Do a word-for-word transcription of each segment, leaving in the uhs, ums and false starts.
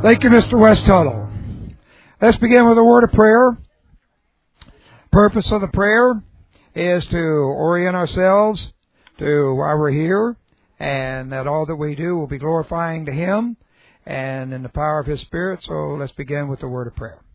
Thank you, Mister West Tuttle. Let's begin with a word of prayer. Purpose of the prayer is to orient ourselves to why we're here, and that all that we do will be glorifying to Him and in the power of His Spirit. So let's begin with the word of prayer.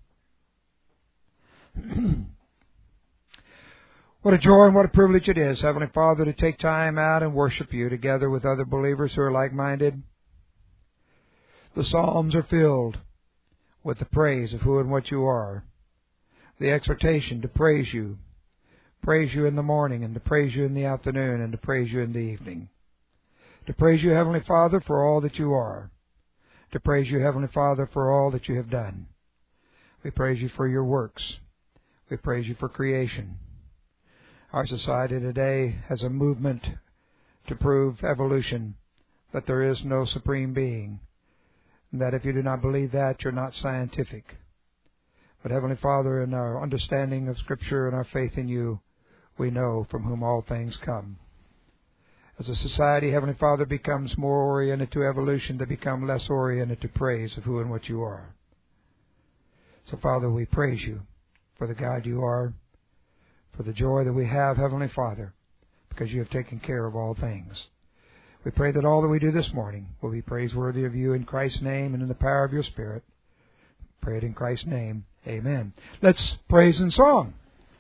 What a joy and what a privilege it is, Heavenly Father, to take time out and worship You together with other believers who are like-minded. The Psalms are filled with the praise of who and what You are. The exhortation to praise You. Praise You in the morning, and to praise You in the afternoon, and to praise You in the evening. To praise You, Heavenly Father, for all that You are. To praise You, Heavenly Father, for all that You have done. We praise You for Your works. We praise You for creation. Our society today has a movement to prove evolution, that there is no supreme being, and that if you do not believe that, you're not scientific. But Heavenly Father, in our understanding of Scripture and our faith in You, we know from whom all things come. As a society, Heavenly Father, becomes more oriented to evolution, they become less oriented to praise of who and what You are. So, Father, we praise You for the God You are, for the joy that we have, Heavenly Father, because You have taken care of all things. We pray that all that we do this morning will be praiseworthy of You in Christ's name and in the power of Your Spirit. Pray it in Christ's name. Amen. Let's praise in song.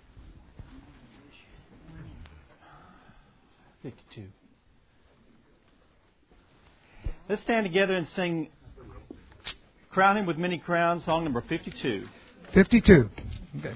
fifty-two. Let's stand together and sing Crown Him with Many Crowns, song number fifty-two. fifty-two. Okay.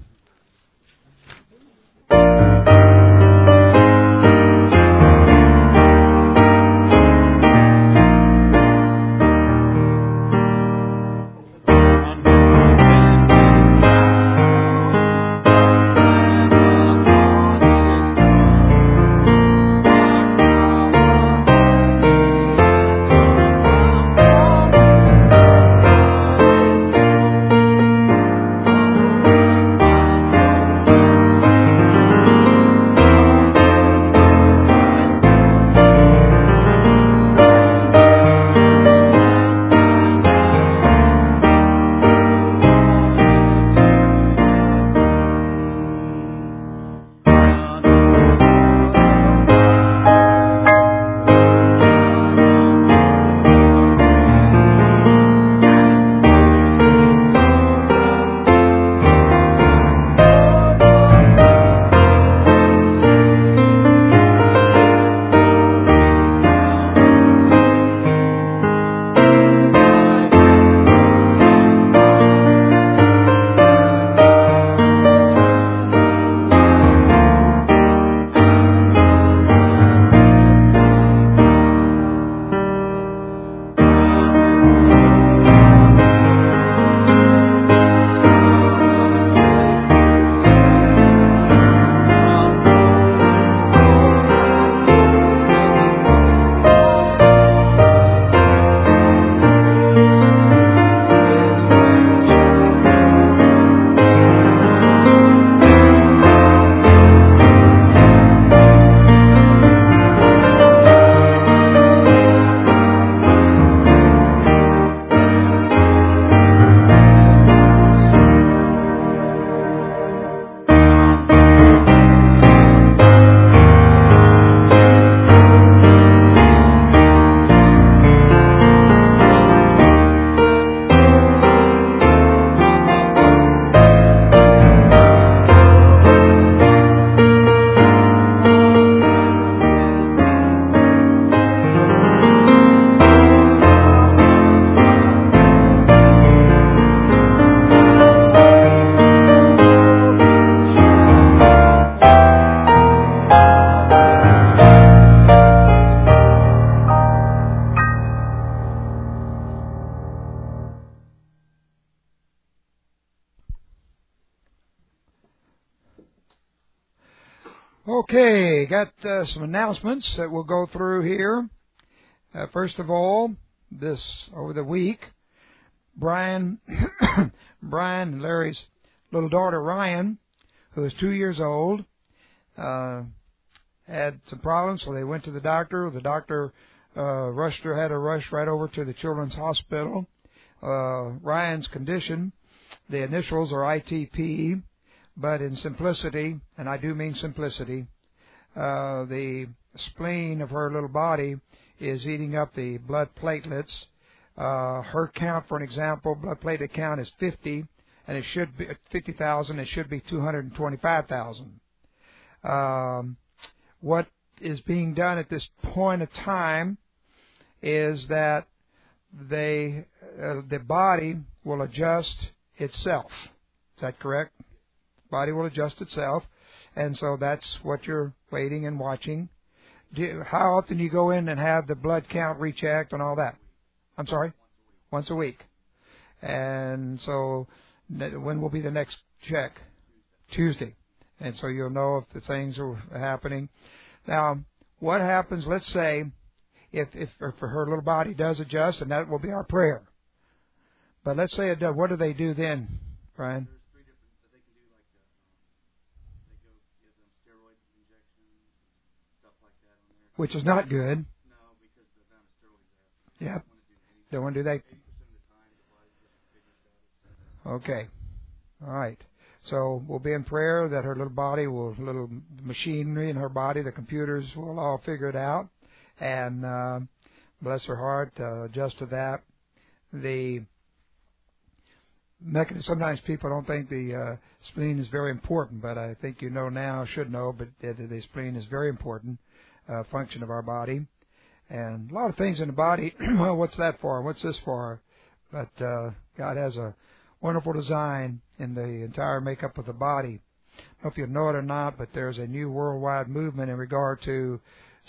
Okay, got uh, some announcements that we'll go through here. Uh, first of all, this over the week, Brian, Brian and Larry's little daughter Ryan, who is two years old, uh, had some problems, so they went to the doctor. The doctor uh, rushed her, had her rushed right over to the Children's Hospital. uh, Ryan's condition, the initials are I T P, but in simplicity, and I do mean simplicity, uh, the spleen of her little body is eating up the blood platelets. Uh, her count, for an example, blood platelet count is fifty, and it should be fifty thousand. It should be two hundred twenty-five thousand. Um, what is being done at this point of time is that they, uh, the body will adjust itself. Is that correct? Body will adjust itself, and so that's what you're waiting and watching. Do you, how often do you go in and have the blood count rechecked and all that? I'm sorry? Once a week. And so when will be the next check? Tuesday. And so you'll know if the things are happening. Now, what happens, let's say, if, if, if her little body does adjust, and that will be our prayer. But let's say it does. What do they do then, Brian? There's three different that they can do, like the, um, they go give them steroid injections, stuff like that on there. Which is not good. No, because the amount of steroids they Yep. have. Don't want to do that. eighty percent of the time, the body just figures it out. Okay. All right. So we'll be in prayer that her little body will, little machinery in her body, the computers will all figure it out. And uh, bless her heart, uh, adjust to that. The mechanism, sometimes people don't think the uh, spleen is very important, but I think you know now, should know, but the, the spleen is very important uh, function of our body. And a lot of things in the body, well, what's that for? What's this for? But uh, God has a wonderful design in the entire makeup of the body. I don't know if you know it or not, but there's a new worldwide movement in regard to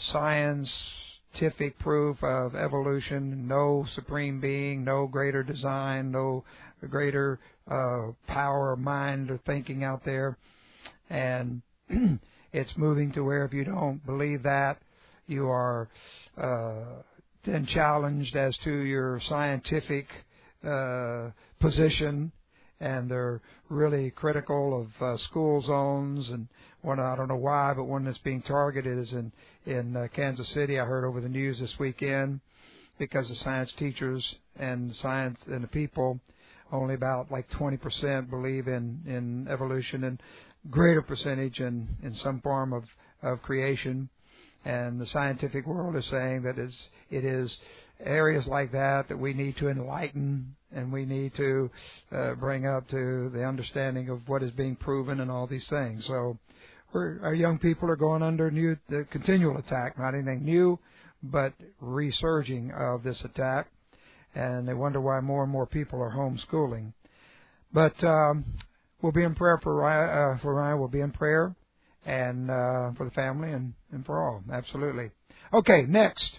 scientific proof of evolution, no supreme being, no greater design, no greater uh, power of mind or thinking out there. And it's moving to where if you don't believe that, you are uh, then challenged as to your scientific uh, position, and they're really critical of uh, school zones. And one, I don't know why, but one that's being targeted is in in uh, Kansas City. I heard over the news this weekend because the science teachers and science and the people, only about like twenty percent believe in in evolution, and greater percentage in in some form of of creation. And the scientific world is saying that it's, it is areas like that that we need to enlighten, and we need to uh, bring up to the understanding of what is being proven and all these things. So we're, our young people are going under new, the continual attack, not anything new, but resurging of this attack. And they wonder why more and more people are homeschooling. But um, we'll be in prayer for Ryan, uh, for Ryan. We'll be in prayer. And uh, for the family and, and for all, absolutely. Okay, next,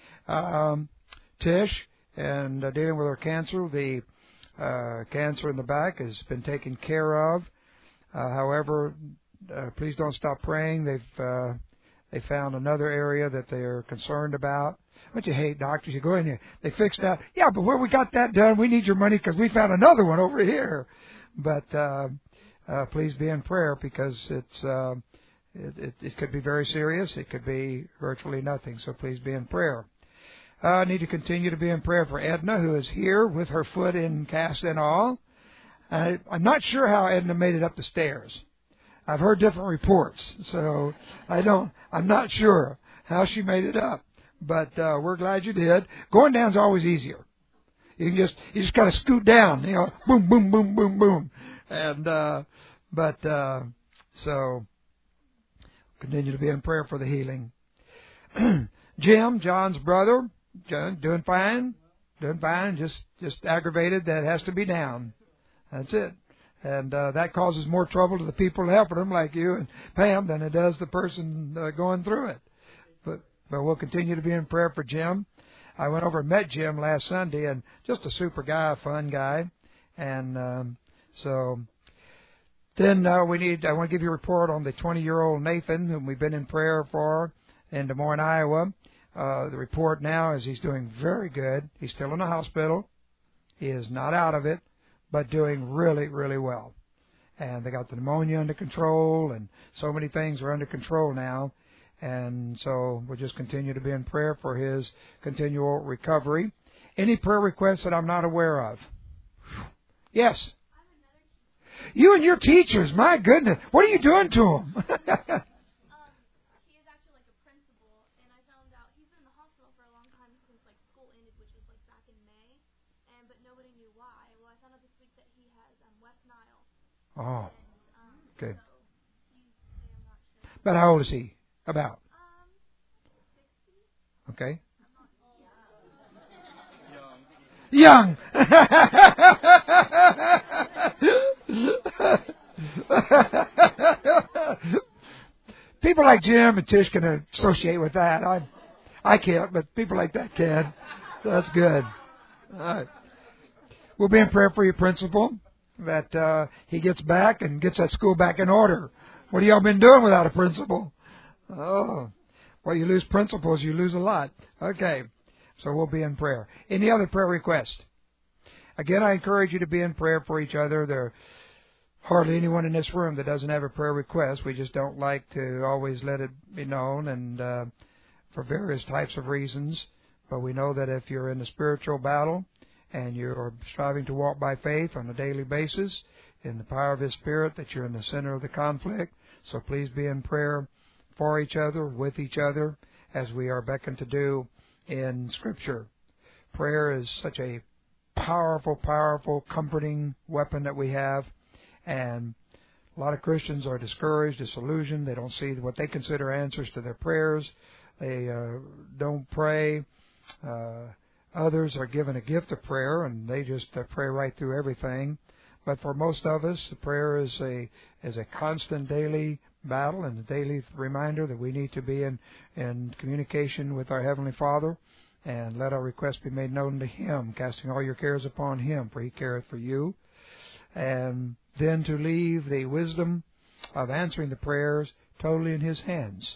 um, Tish, and uh, dealing with her cancer. The uh, cancer in the back has been taken care of. Uh, however, uh, please don't stop praying. They've uh, they found another area that they are concerned about. Don't you hate doctors? You go in here, they fixed that. Yeah, but where we got that done, we need your money because we found another one over here. But uh, uh, please be in prayer because it's. Uh, It, it, it could be very serious. It could be virtually nothing. So please be in prayer. Uh, I need to continue to be in prayer for Edna, who is here with her foot in cast and all. I, I'm not sure how Edna made it up the stairs. I've heard different reports, so I don't. I'm not sure how she made it up. But uh, we're glad you did. Going down's always easier. You can just you just kind of scoot down, you know, boom, boom, boom, boom, boom, and uh, but uh, so. Continue to be in prayer for the healing. Jim, John's brother, John, doing fine, doing fine. Just, just aggravated that it has to be down. That's it, and uh, that causes more trouble to the people helping them, like you and Pam, than it does the person uh, going through it. But, but we'll continue to be in prayer for Jim. I went over and met Jim last Sunday, and just a super guy, a fun guy, and um, so. Then uh, we need. I want to give you a report on the twenty-year-old Nathan, whom we've been in prayer for in Des Moines, Iowa. Uh, the report now is he's doing very good. He's still in the hospital. He is not out of it, but doing really, really well. And they got the pneumonia under control, and so many things are under control now. And so we'll just continue to be in prayer for his continual recovery. Any prayer requests that I'm not aware of? Yes. You and your teachers, my goodness. What are you doing to them? um, he is actually like a principal, and I found out he's been in the hospital for a long time since like school ended, which was like back in May, and but nobody knew why. Well, I found out this week that he has um, West Nile. Oh. And, um, Okay. So he's, I'm not sure. But how old is he? About? Um, sixty. Okay. Young. Young. People like Jim and Tish can associate with that. I, I can't, but people like that can. That's good. All right. We'll be in prayer for your principal, that uh, he gets back and gets that school back in order. What have y'all been doing without a principal? Oh, well, you lose principals, you lose a lot. Okay. So we'll be in prayer. Any other prayer requests? Again, I encourage you to be in prayer for each other. There are hardly anyone in this room that doesn't have a prayer request. We just don't like to always let it be known, and uh, for various types of reasons. But we know that if you're in a spiritual battle and you're striving to walk by faith on a daily basis in the power of His Spirit, that you're in the center of the conflict. So please be in prayer for each other, with each other, as we are beckoned to do in Scripture. Prayer is such a powerful, powerful, comforting weapon that we have. And a lot of Christians are discouraged, disillusioned. They don't see what they consider answers to their prayers. They uh, don't pray. Uh, others are given a gift of prayer, and they just uh, pray right through everything. But for most of us, prayer is a is a constant daily battle and a daily reminder that we need to be in, in communication with our Heavenly Father and let our requests be made known to Him, casting all your cares upon Him, for He careth for you. And then to leave the wisdom of answering the prayers totally in His hands.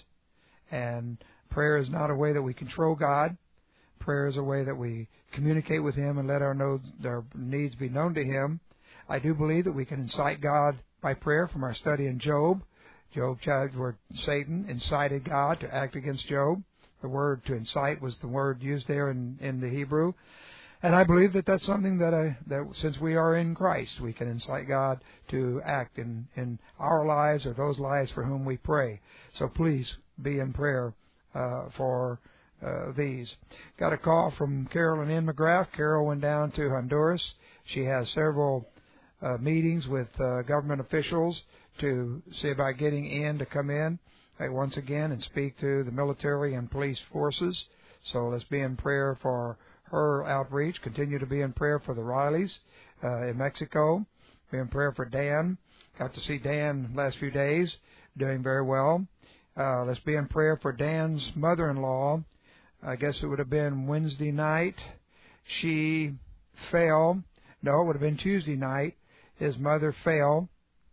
And prayer is not a way that we control God. Prayer is a way that we communicate with Him and let our, know, our needs be known to Him. I do believe that we can incite God by prayer from our study in Job. Job, where Satan incited God to act against Job. The word to incite was the word used there in, in the Hebrew. And I believe that that's something that, I, that since we are in Christ, we can incite God to act in, in our lives or those lives for whom we pray. So please be in prayer uh, for uh, these. Got a call from Carolyn N. McGrath. Carol went down to Honduras. She has several uh, meetings with uh, government officials to see about getting in to come in uh, once again and speak to the military and police forces. So let's be in prayer for her outreach. Continue to be in prayer for the Rileys uh, in Mexico. Be in prayer for Dan. Got to see Dan the last few days, doing very well. Uh, let's be in prayer for Dan's mother-in-law. I guess it would have been Wednesday night. She fell. No, it would have been Tuesday night. His mother fell.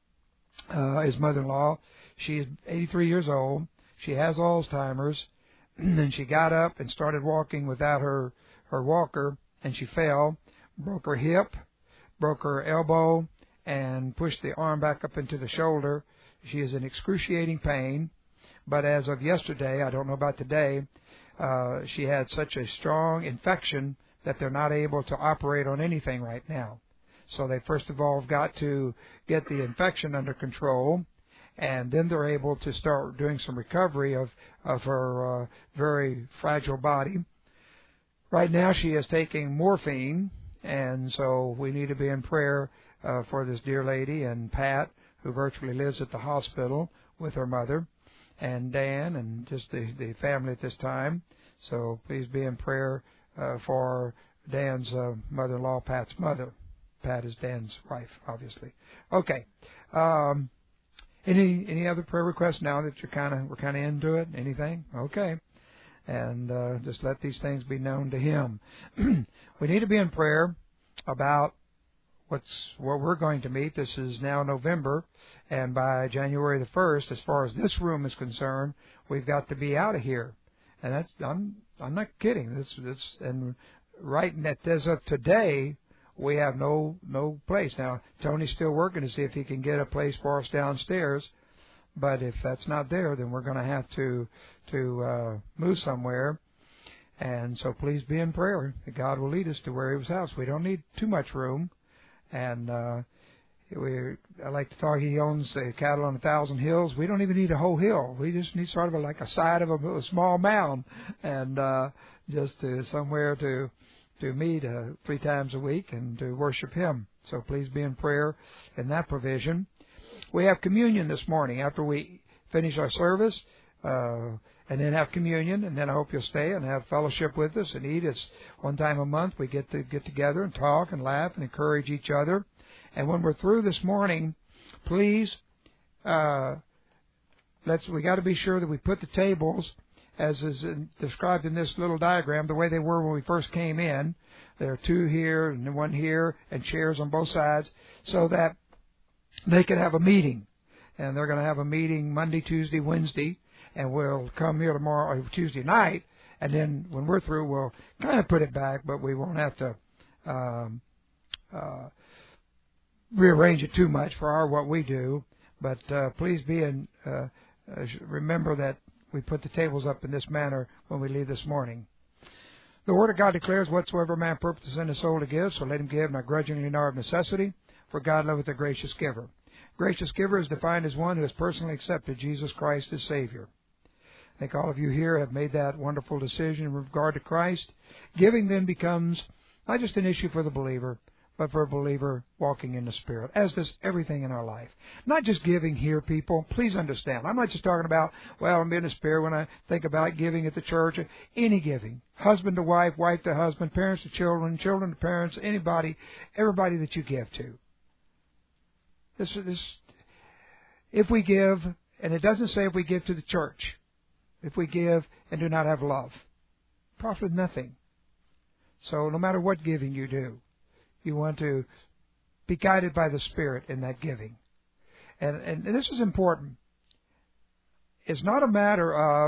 Uh, his mother-in-law. She's eighty-three years old. She has Alzheimer's. And she got up and started walking without her, her walker, and she fell, broke her hip, broke her elbow, and pushed the arm back up into the shoulder. She is in excruciating pain. But as of yesterday, I don't know about today, uh, she had such a strong infection that they're not able to operate on anything right now. So they first of all have got to get the infection under control, and then they're able to start doing some recovery of, of her uh, very fragile body. Right now she is taking morphine, and so we need to be in prayer uh, for this dear lady and Pat, who virtually lives at the hospital with her mother, and Dan, and just the, the family at this time. So please be in prayer uh, for Dan's uh, mother-in-law, Pat's mother. Pat is Dan's wife, obviously. Okay. Um, any any other prayer requests now that you're kind of we're kind of into it? Anything? Okay. And uh, just let these things be known to Him. We need to be in prayer about what's what we're going to meet. This is now November, and by January the first, as far as this room is concerned, we've got to be out of here. And that's I'm I'm not kidding. This this and right as of today, we have no no place. Now, Tony's still working to see if he can get a place for us downstairs. But if that's not there, then we're going to have to to uh, move somewhere. And so please be in prayer that God will lead us to where His house. We don't need too much room. And uh, we, I like to talk, he owns uh, cattle on a thousand hills. We don't even need a whole hill. We just need sort of a, like a side of a, a small mound, and uh, just to, somewhere to to meet uh, three times a week and to worship Him. So please be in prayer in that provision. We have communion this morning after we finish our service, uh, and then have communion, and then I hope you'll stay and have fellowship with us and eat. It's one time a month we get to get together and talk and laugh and encourage each other. And when we're through this morning, please, uh, let's we got to be sure that we put the tables, as is in, described in this little diagram, the way they were when we first came in. There are two here and one here, and chairs on both sides, so that they can have a meeting. And they're going to have a meeting Monday, Tuesday, Wednesday, and we'll come here tomorrow, Tuesday night, and then when we're through, we'll kind of put it back, but we won't have to um, uh, rearrange it too much for our what we do. But uh, please be in, uh, uh, remember that we put the tables up in this manner when we leave this morning. The Word of God declares, whatsoever man purposes in his soul to give, so let him give, not grudgingly nor of necessity, for God loveth a gracious giver. Gracious giver is defined as one who has personally accepted Jesus Christ as Savior. I think all of you here have made that wonderful decision in regard to Christ. Giving then becomes not just an issue for the believer, but for a believer walking in the Spirit, as does everything in our life. Not just giving here, people. Please understand. I'm not just talking about, well, I'm in the Spirit when I think about giving at the church. Any giving. Husband to wife, wife to husband, parents to children, children to parents, anybody, everybody that you give to. This, this, if we give, and it doesn't say if we give to the church, if we give and do not have love, profit nothing. So no matter what giving you do, you want to be guided by the Spirit in that giving. And, and this is important. It's not a matter of,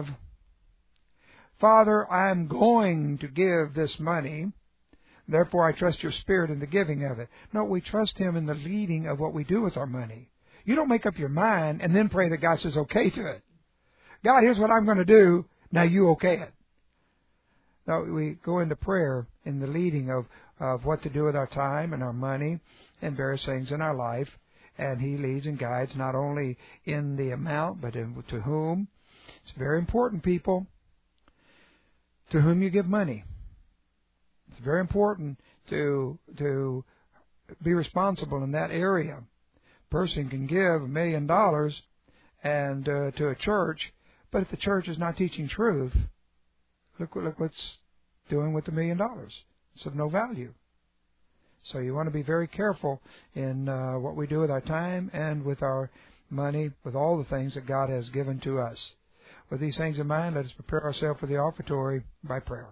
Father, I'm going to give this money, therefore I trust your Spirit in the giving of it. No, we trust Him in the leading of what we do with our money. You don't make up your mind and then pray that God says okay to it. God, here's what I'm going to do. Now you okay it. No, we go into prayer in the leading of, of what to do with our time and our money and various things in our life. And He leads and guides not only in the amount, but in, to whom. It's very important, people, to whom you give money. It's very important to to be responsible in that area. A person can give a million dollars and uh, to a church, but if the church is not teaching truth, look, look what's doing with the million dollars. It's of no value. So you want to be very careful in uh, what we do with our time and with our money, with all the things that God has given to us. With these things in mind, let us prepare ourselves for the offertory by prayer.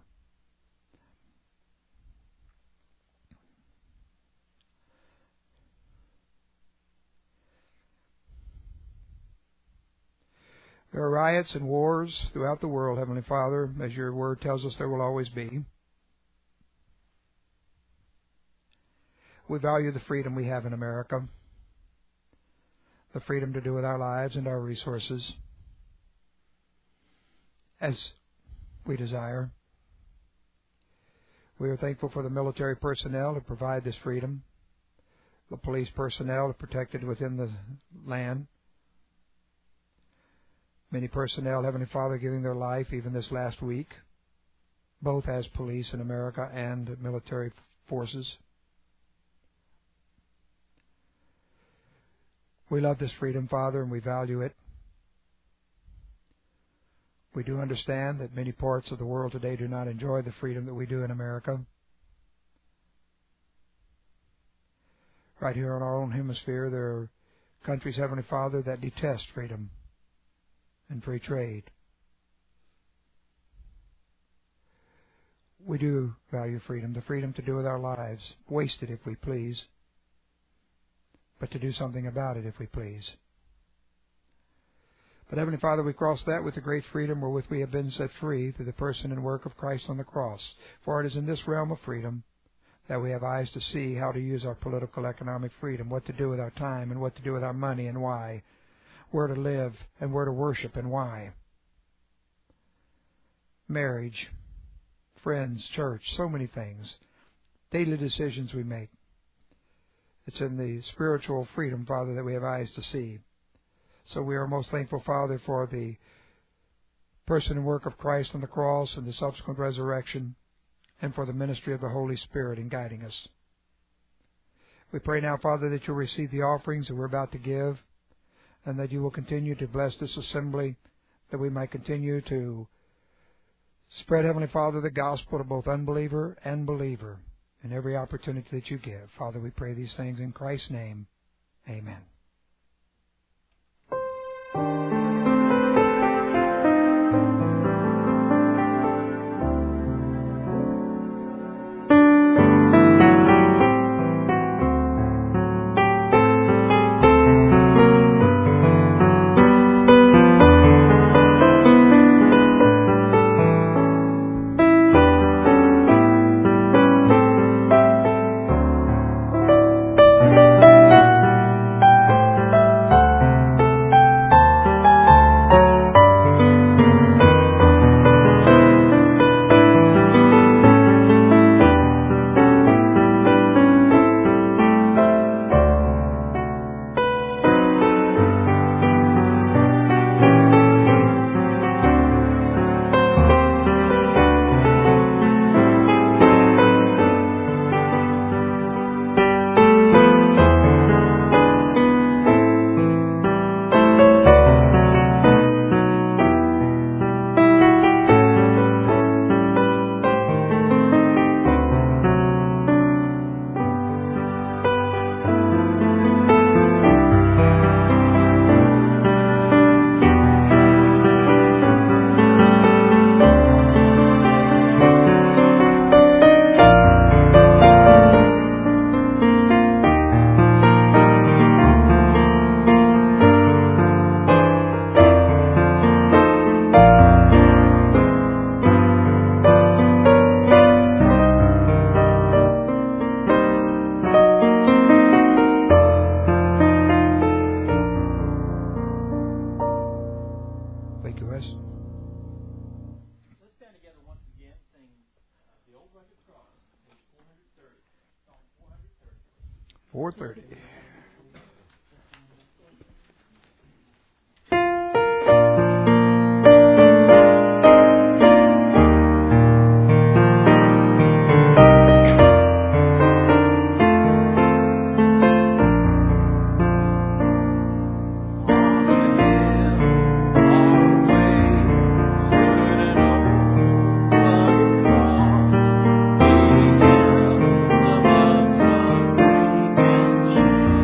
There are riots and wars throughout the world, Heavenly Father, as your word tells us there will always be. We value the freedom we have in America, the freedom to do with our lives and our resources as we desire. We are thankful for the military personnel to provide this freedom, the police personnel to protect it within the land. Many personnel, Heavenly Father, giving their life even this last week, both as police in America and military forces. We love this freedom, Father, and we value it. We do understand that many parts of the world today do not enjoy the freedom that we do in America. Right here in our own hemisphere, there are countries, Heavenly Father, that detest freedom and free trade. We do value freedom, the freedom to do with our lives, waste it if we please, but to do something about it if we please. But Heavenly Father, we cross that with the great freedom wherewith we have been set free through the person and work of Christ on the cross. For it is in this realm of freedom that we have eyes to see how to use our political, economic freedom, what to do with our time and what to do with our money and why, where to live and where to worship and why. Marriage, friends, church, so many things, daily decisions we make. It's in the spiritual freedom, Father, that we have eyes to see. So we are most thankful, Father, for the person and work of Christ on the cross and the subsequent resurrection, and for the ministry of the Holy Spirit in guiding us. We pray now, Father, that you'll receive the offerings that we're about to give, and that you will continue to bless this assembly, that we might continue to spread, Heavenly Father, the gospel to both unbeliever and believer in every opportunity that you give. Father, we pray these things in Christ's name. Amen. four thirty. Thank you.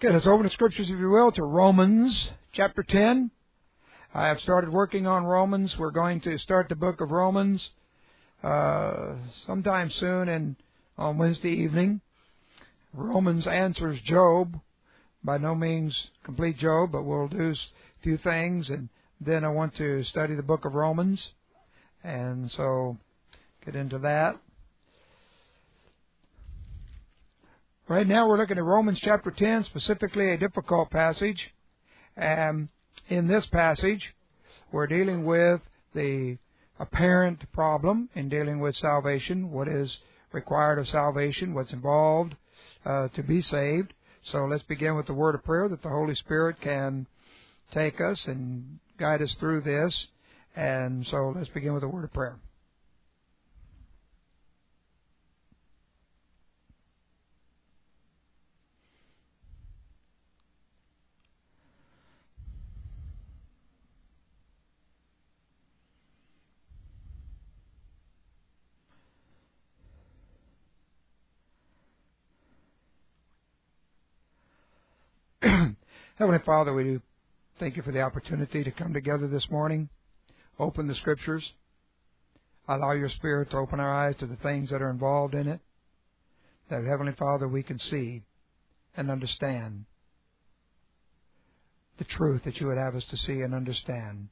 Okay, let's open the Scriptures, if you will, to Romans chapter ten. I have started working on Romans. We're going to start the book of Romans uh, sometime soon and on Wednesday evening. Romans answers Job. By no means complete Job, but we'll do a few things, and then I want to study the book of Romans, and so get into that. Right now we're looking at Romans chapter ten, specifically a difficult passage. And in this passage, we're dealing with the apparent problem in dealing with salvation, what is required of salvation, what's involved uh, to be saved. So let's begin with the word of prayer that the Holy Spirit can take us and guide us through this. And so let's begin with the word of prayer. Heavenly Father, we do thank you for the opportunity to come together this morning, open the Scriptures, allow your Spirit to open our eyes to the things that are involved in it, that, Heavenly Father, we can see and understand the truth that you would have us to see and understand.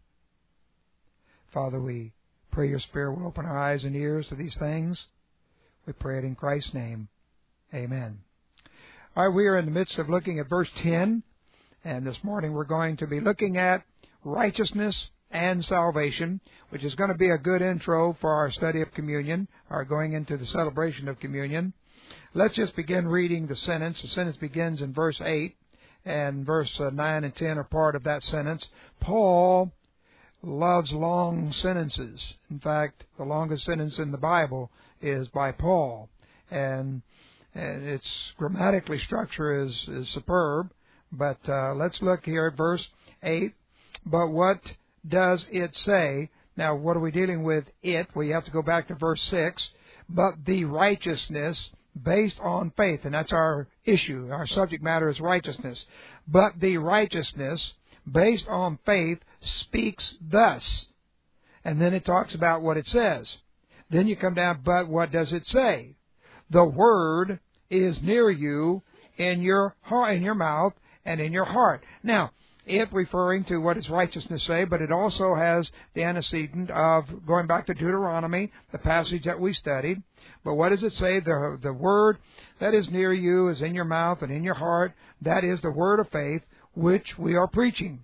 Father, we pray your Spirit will open our eyes and ears to these things. We pray it in Christ's name. Amen. All right, we are in the midst of looking at verse ten. And this morning we're going to be looking at righteousness and salvation, which is going to be a good intro for our study of communion, or going into the celebration of communion. Let's just begin reading the sentence. The sentence begins in verse eight, and verse nine and ten are part of that sentence. Paul loves long sentences. In fact, the longest sentence in the Bible is by Paul. And, and its grammatically structure is, is superb. But uh, let's look here at verse eight. But what does it say? Now, what are we dealing with it? We have to go back to verse six. But the righteousness based on faith. And that's our issue. Our subject matter is righteousness. But the righteousness based on faith speaks thus. And then it talks about what it says. Then you come down, but what does it say? The word is near you in your heart, in your mouth, and in your heart. Now, it referring to what does righteousness say, but it also has the antecedent of going back to Deuteronomy, the passage that we studied. But what does it say? The, the word that is near you is in your mouth and in your heart. That is the word of faith which we are preaching.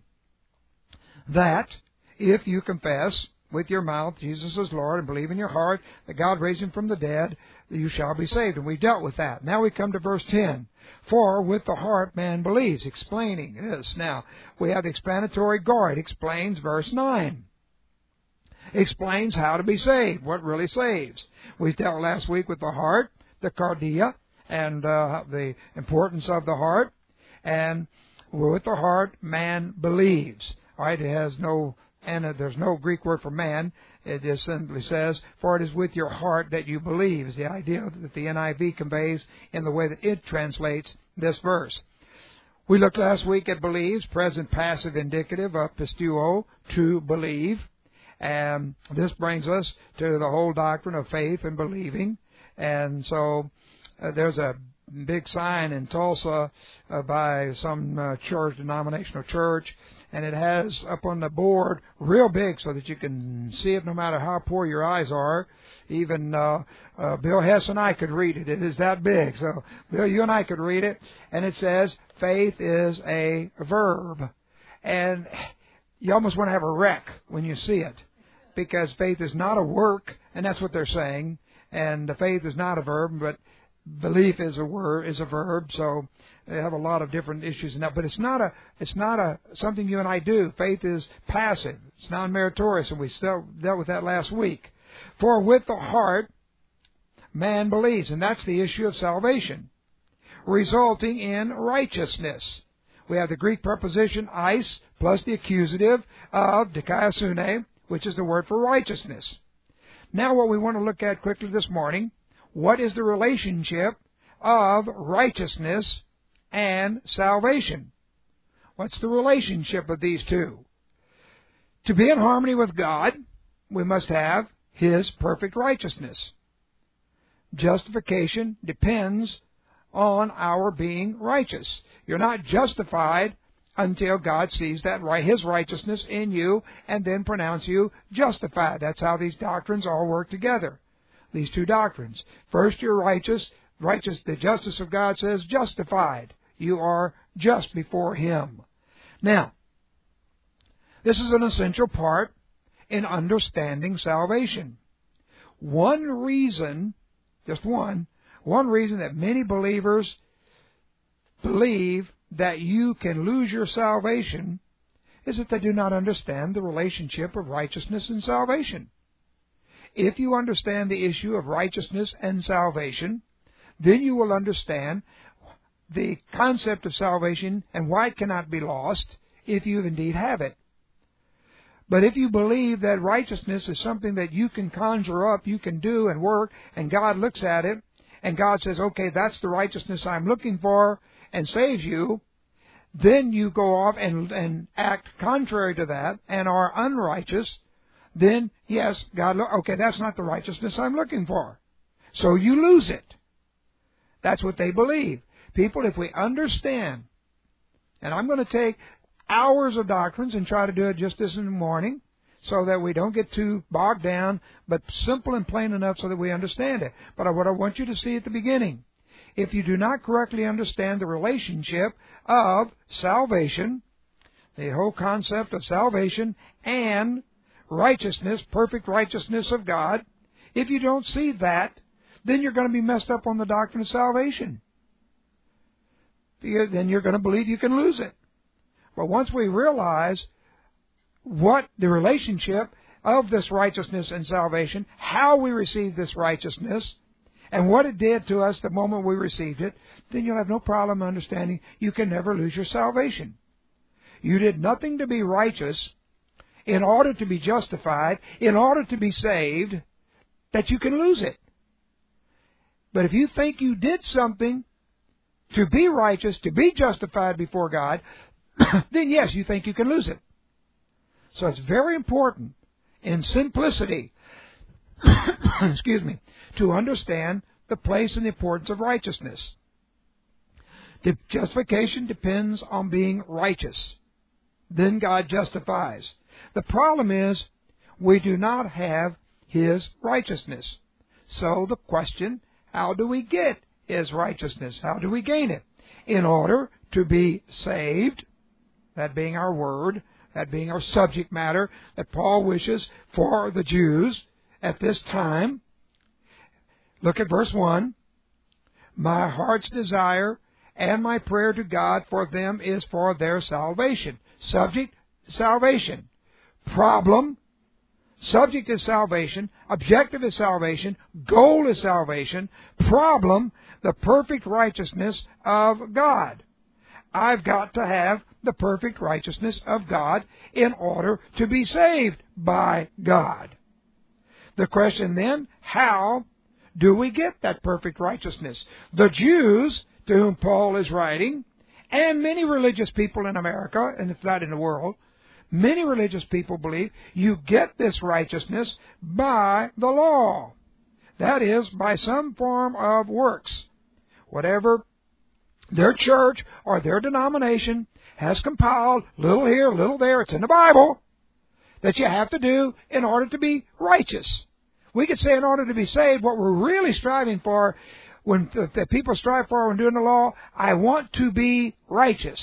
That if you confess with your mouth Jesus is Lord and believe in your heart that God raised him from the dead, you shall be saved. And we dealt with that. Now we come to verse ten. For with the heart man believes, explaining this. Now, we have the explanatory guard, explains verse nine. Explains how to be saved, what really saves. We dealt last week with the heart, the cardia, and uh, the importance of the heart. And with the heart man believes. All right, it has no, and uh, there's no Greek word for man. It just simply says, for it is with your heart that you believe, is the idea that the N I V conveys in the way that it translates this verse. We looked last week at believes, present passive indicative of pisteuo, to believe. And this brings us to the whole doctrine of faith and believing. And so uh, there's a big sign in Tulsa uh, by some uh, church, denominational church, and it has up on the board real big so that you can see it no matter how poor your eyes are. Even uh, uh, Bill Hess and I could read it. It is that big. So, Bill, you and I could read it. And it says, faith is a verb. And you almost want to have a wreck when you see it, because faith is not a work, and that's what they're saying. And the faith is not a verb, but belief is a word, is a verb. So they have a lot of different issues in that. But it's not a, it's not a something you and I do. Faith is passive. It's non-meritorious, and we still dealt with that last week. For with the heart man believes, and that's the issue of salvation, resulting in righteousness. We have the Greek preposition eis plus the accusative of dikaiosune, which is the word for righteousness. Now what we want to look at quickly this morning, what is the relationship of righteousness and salvation. What's the relationship of these two? To be in harmony with God, we must have His perfect righteousness. Justification depends on our being righteous. You're not justified until God sees that right, His righteousness in you and then pronounce you justified. That's how these doctrines all work together. These two doctrines. First, you're righteous. Righteous, the justice of God says justified. You are just before Him. Now, this is an essential part in understanding salvation. One reason, just one, one reason that many believers believe that you can lose your salvation is that they do not understand the relationship of righteousness and salvation. If you understand the issue of righteousness and salvation, then you will understand the concept of salvation and why it cannot be lost if you indeed have it. But if you believe that righteousness is something that you can conjure up, you can do and work, and God looks at it, and God says, okay, that's the righteousness I'm looking for, and saves you, then you go off and, and act contrary to that and are unrighteous, then, yes, God, okay, that's not the righteousness I'm looking for. So you lose it. That's what they believe. People, if we understand, and I'm going to take hours of doctrines and try to do it just this in the morning so that we don't get too bogged down, but simple and plain enough so that we understand it. But what I want you to see at the beginning, if you do not correctly understand the relationship of salvation, the whole concept of salvation and righteousness, perfect righteousness of God, if you don't see that, then you're going to be messed up on the doctrine of salvation. Because then you're going to believe you can lose it. But once we realize what the relationship of this righteousness and salvation, how we receive this righteousness, and what it did to us the moment we received it, then you'll have no problem understanding you can never lose your salvation. You did nothing to be righteous in order to be justified, in order to be saved, that you can lose it. But if you think you did something to be righteous, to be justified before God, then yes, you think you can lose it. So it's very important in simplicity, excuse me, to understand the place and the importance of righteousness. The justification depends on being righteous. Then God justifies. The problem is we do not have His righteousness. So the question, how do we get His righteousness? How do we gain it? In order to be saved, that being our word, that being our subject matter that Paul wishes for the Jews at this time. Look at verse one. My heart's desire and my prayer to God for them is for their salvation. Subject, salvation. Problem, subject is salvation. Objective is salvation. Goal is salvation. Problem, the perfect righteousness of God. I've got to have the perfect righteousness of God in order to be saved by God. The question then, how do we get that perfect righteousness? The Jews, to whom Paul is writing, and many religious people in America, and if not in the world, many religious people believe you get this righteousness by the law. That is, by some form of works. Whatever their church or their denomination has compiled, little here, little there, it's in the Bible, that you have to do in order to be righteous. We could say in order to be saved, what we're really striving for, when the, the people strive for when doing the law, I want to be righteous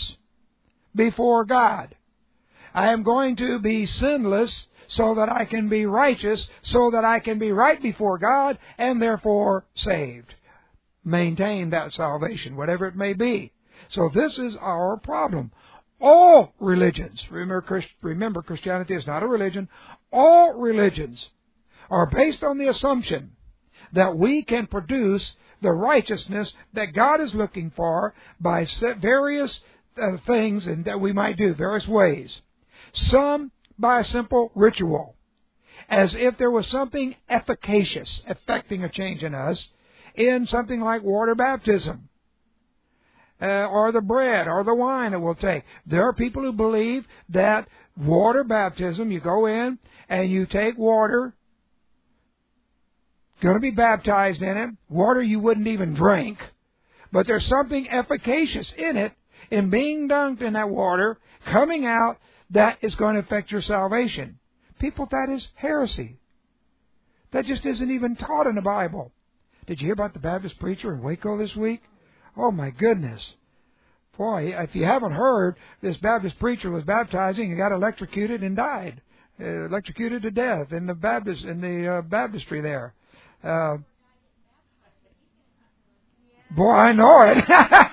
before God. I am going to be sinless so that I can be righteous, so that I can be right before God and therefore saved. Maintain that salvation, whatever it may be. So this is our problem. All religions, remember, Christ, remember Christianity is not a religion, all religions are based on the assumption that we can produce the righteousness that God is looking for by various uh, things and that we might do, various ways. Some by a simple ritual, as if there was something efficacious affecting a change in us, in something like water baptism. uh, or the bread or the wine that we'll take. There are people who believe that water baptism, you go in and you take water, going to be baptized in it, water you wouldn't even drink, but there's something efficacious in it, in being dunked in that water, coming out, that is going to affect your salvation. People, that is heresy. That just isn't even taught in the Bible. Did you hear about the Baptist preacher in Waco this week? Oh, my goodness. Boy, if you haven't heard, this Baptist preacher was baptizing and got electrocuted and died. Uh, electrocuted to death in the Baptist in the uh, baptistry there. Uh, boy, I know it.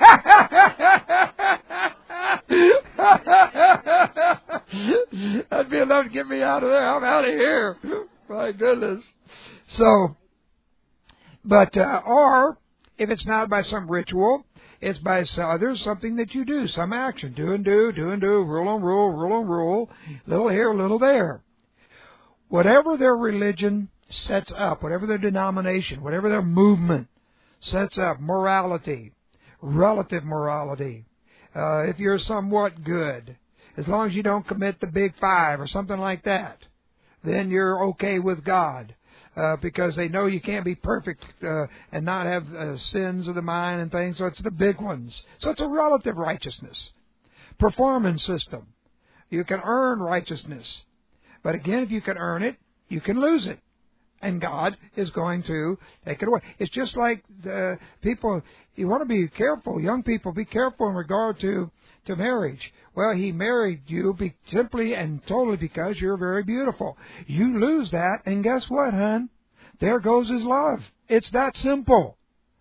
That'd be enough to get me out of there. I'm out of here. My goodness. So, but, uh, or, if it's not by some ritual, it's by others, something that you do, some action. Do and do, do and do, rule on rule, rule on rule, little here, little there. Whatever their religion sets up, whatever their denomination, whatever their movement sets up, morality, relative morality, uh, if you're somewhat good, as long as you don't commit the big five or something like that, then you're okay with God. Uh, because they know you can't be perfect uh, and not have uh, sins of the mind and things, so it's the big ones. So it's a relative righteousness. Performance system. You can earn righteousness. But again, if you can earn it, you can lose it. And God is going to take it away. It's just like the people, you want to be careful, young people, be careful in regard to, to marriage. Well, he married you be, simply and totally because you're very beautiful. You lose that, and guess what, hon? There goes his love. It's that simple.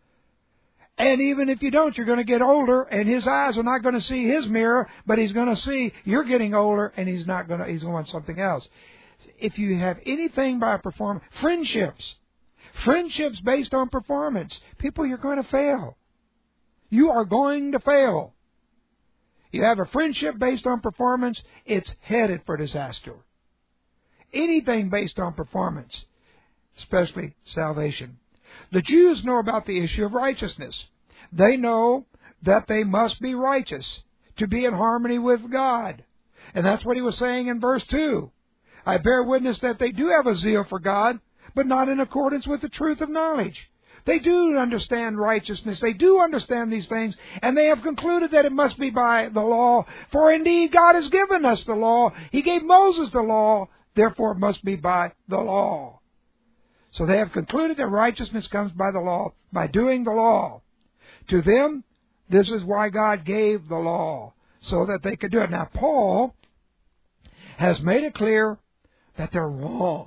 And even if you don't, you're going to get older, and his eyes are not going to see his mirror, but he's going to see you're getting older, and he's not going to, he's going to want something else. If you have anything by performance, friendships, friendships based on performance, people, you're going to fail. You are going to fail. You have a friendship based on performance, it's headed for disaster. Anything based on performance, especially salvation. The Jews know about the issue of righteousness. They know that they must be righteous to be in harmony with God. And that's what he was saying in verse two. I bear witness that they do have a zeal for God, but not in accordance with the truth of knowledge. They do understand righteousness. They do understand these things. And they have concluded that it must be by the law. For indeed, God has given us the law. He gave Moses the law. Therefore, it must be by the law. So they have concluded that righteousness comes by the law, by doing the law. To them, this is why God gave the law, so that they could do it. Now, Paul has made it clear that they're wrong.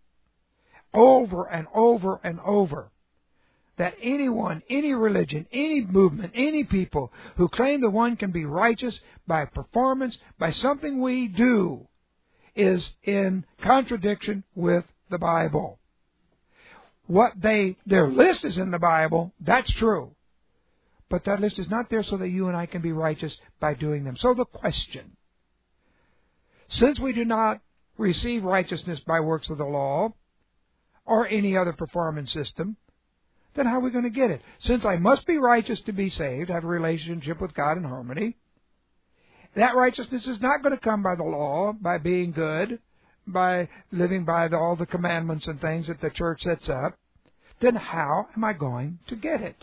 Over and over and over. That anyone, any religion, any movement, any people who claim that one can be righteous by performance, by something we do, is in contradiction with the Bible. What they, their list is in the Bible, that's true. But that list is not there so that you and I can be righteous by doing them. So the question, since we do not receive righteousness by works of the law or any other performance system, then how are we going to get it? Since I must be righteous to be saved, have a relationship with God in harmony, that righteousness is not going to come by the law, by being good, by living by the, all the commandments and things that the church sets up. Then how am I going to get it?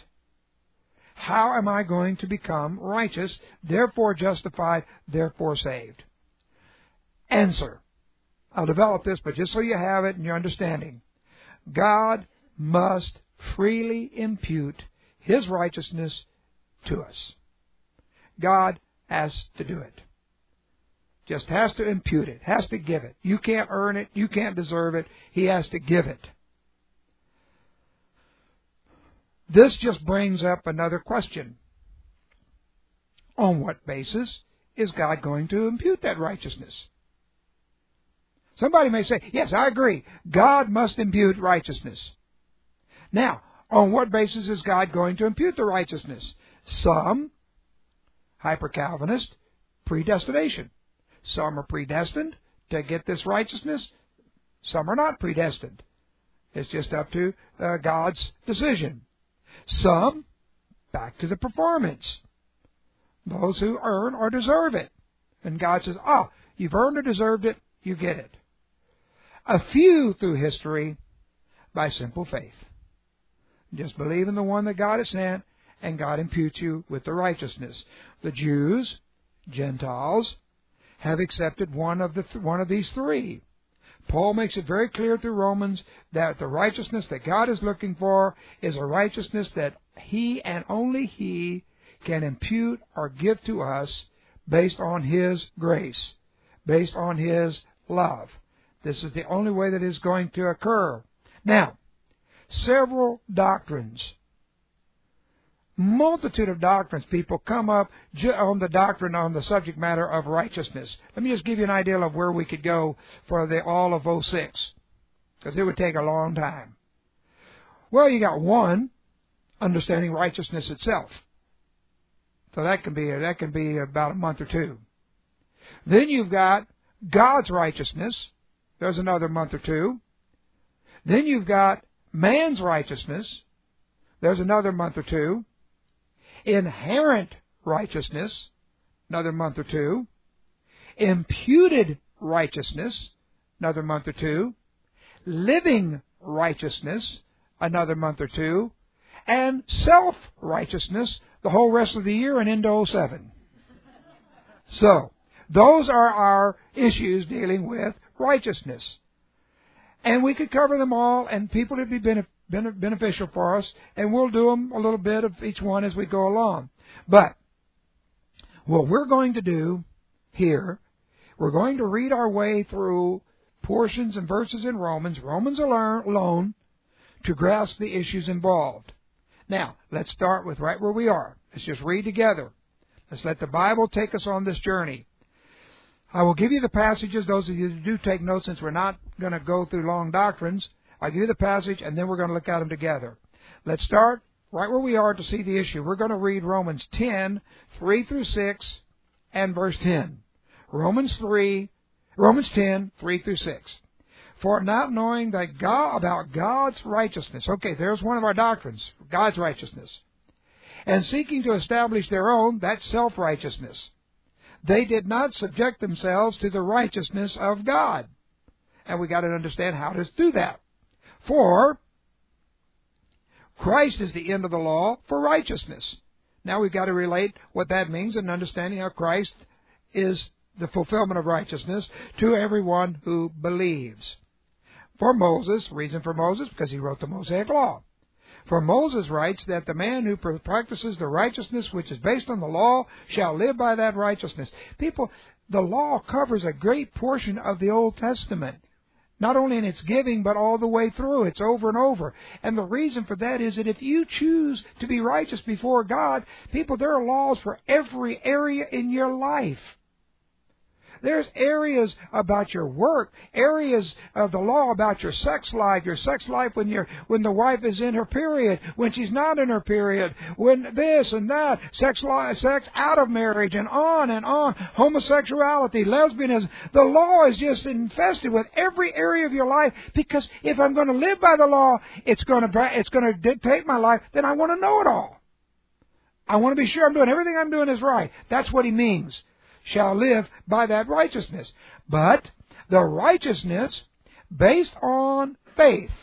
How am I going to become righteous, therefore justified, therefore saved? Answer. I'll develop this, but just so you have it in your understanding. God must freely impute His righteousness to us. God has to do it. Just has to impute it, has to give it. You can't earn it, you can't deserve it. He has to give it. This just brings up another question. On what basis is God going to impute that righteousness? Somebody may say, yes, I agree. God must impute righteousness. Now, on what basis is God going to impute the righteousness? Some, hyper-Calvinist, predestination. Some are predestined to get this righteousness. Some are not predestined. It's just up to uh, God's decision. Some, back to the performance. Those who earn or deserve it. And God says, ah, you've earned or deserved it, you get it. A few through history by simple faith. Just believe in the one that God has sent, and God imputes you with the righteousness. The Jews, Gentiles, have accepted one of the th- one of these three. Paul makes it very clear through Romans that the righteousness that God is looking for is a righteousness that He and only He can impute or give to us based on His grace, based on His love. This is the only way that is going to occur. Now, several doctrines, multitude of doctrines, people come up on the doctrine, on the subject matter of righteousness. Let me just give you an idea of where we could go for the all of oh six, because it would take a long time. Well, you got one, understanding righteousness itself. So that can be that can be about a month or two. Then you've got God's righteousness. There's another month or two. Then you've got man's righteousness. There's another month or two. Inherent righteousness. Another month or two. Imputed righteousness. Another month or two. Living righteousness. Another month or two. And self-righteousness the whole rest of the year and into oh seven. So, those are our issues dealing with righteousness. And we could cover them all, and people would be benef- benef- beneficial for us, and we'll do them a little bit of each one as we go along. But what we're going to do here, we're going to read our way through portions and verses in Romans, Romans alone, to grasp the issues involved. Now, let's start with right where we are. Let's just read together. Let's let the Bible take us on this journey. I will give you the passages, those of you who do take notes, since we're not going to go through long doctrines. I'll give you the passage, and then we're going to look at them together. Let's start right where we are to see the issue. We're going to read Romans ten, three through six, and verse ten. Romans three, Romans ten, three through six. For not knowing that God, about God's righteousness. Okay, there's one of our doctrines, God's righteousness. And seeking to establish their own, that's self-righteousness. They did not subject themselves to the righteousness of God. And we got to understand how to do that. For Christ is the end of the law for righteousness. Now we've got to relate what that means and understanding how Christ is the fulfillment of righteousness to everyone who believes. For Moses, reason for Moses, because he wrote the Mosaic Law. For Moses writes that the man who practices the righteousness which is based on the law shall live by that righteousness. People, the law covers a great portion of the Old Testament. Not only in its giving, but all the way through. It's over and over. And the reason for that is that if you choose to be righteous before God, people, there are laws for every area in your life. There's areas about your work, areas of the law about your sex life, your sex life when you're, when the wife is in her period, when she's not in her period, when this and that, sex life, sex out of marriage, and on and on, homosexuality, lesbianism. The law is just infested with every area of your life, because if I'm going to live by the law, it's going to it's going to dictate my life. Then I want to know it all. I want to be sure I'm doing everything I'm doing is right. That's what he means. Shall live by that righteousness. But the righteousness based on faith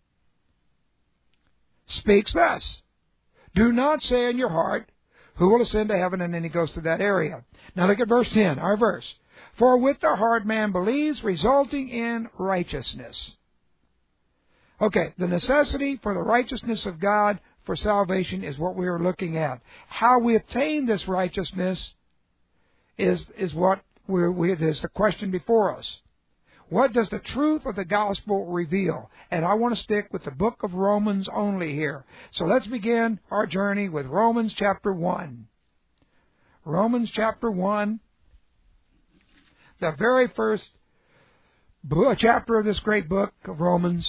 speaks thus. Do not say in your heart, who will ascend to heaven? And then he goes to that area. Now look at verse ten, our verse. For with the heart man believes, resulting in righteousness. Okay, the necessity for the righteousness of God for salvation is what we are looking at. How we obtain this righteousness is is what we're, we, is the question before us. What does the truth of the gospel reveal? And I want to stick with the book of Romans only here. So let's begin our journey with Romans chapter one. Romans chapter one, the very first book, chapter of this great book of Romans,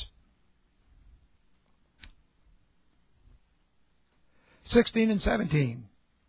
sixteen and seventeen.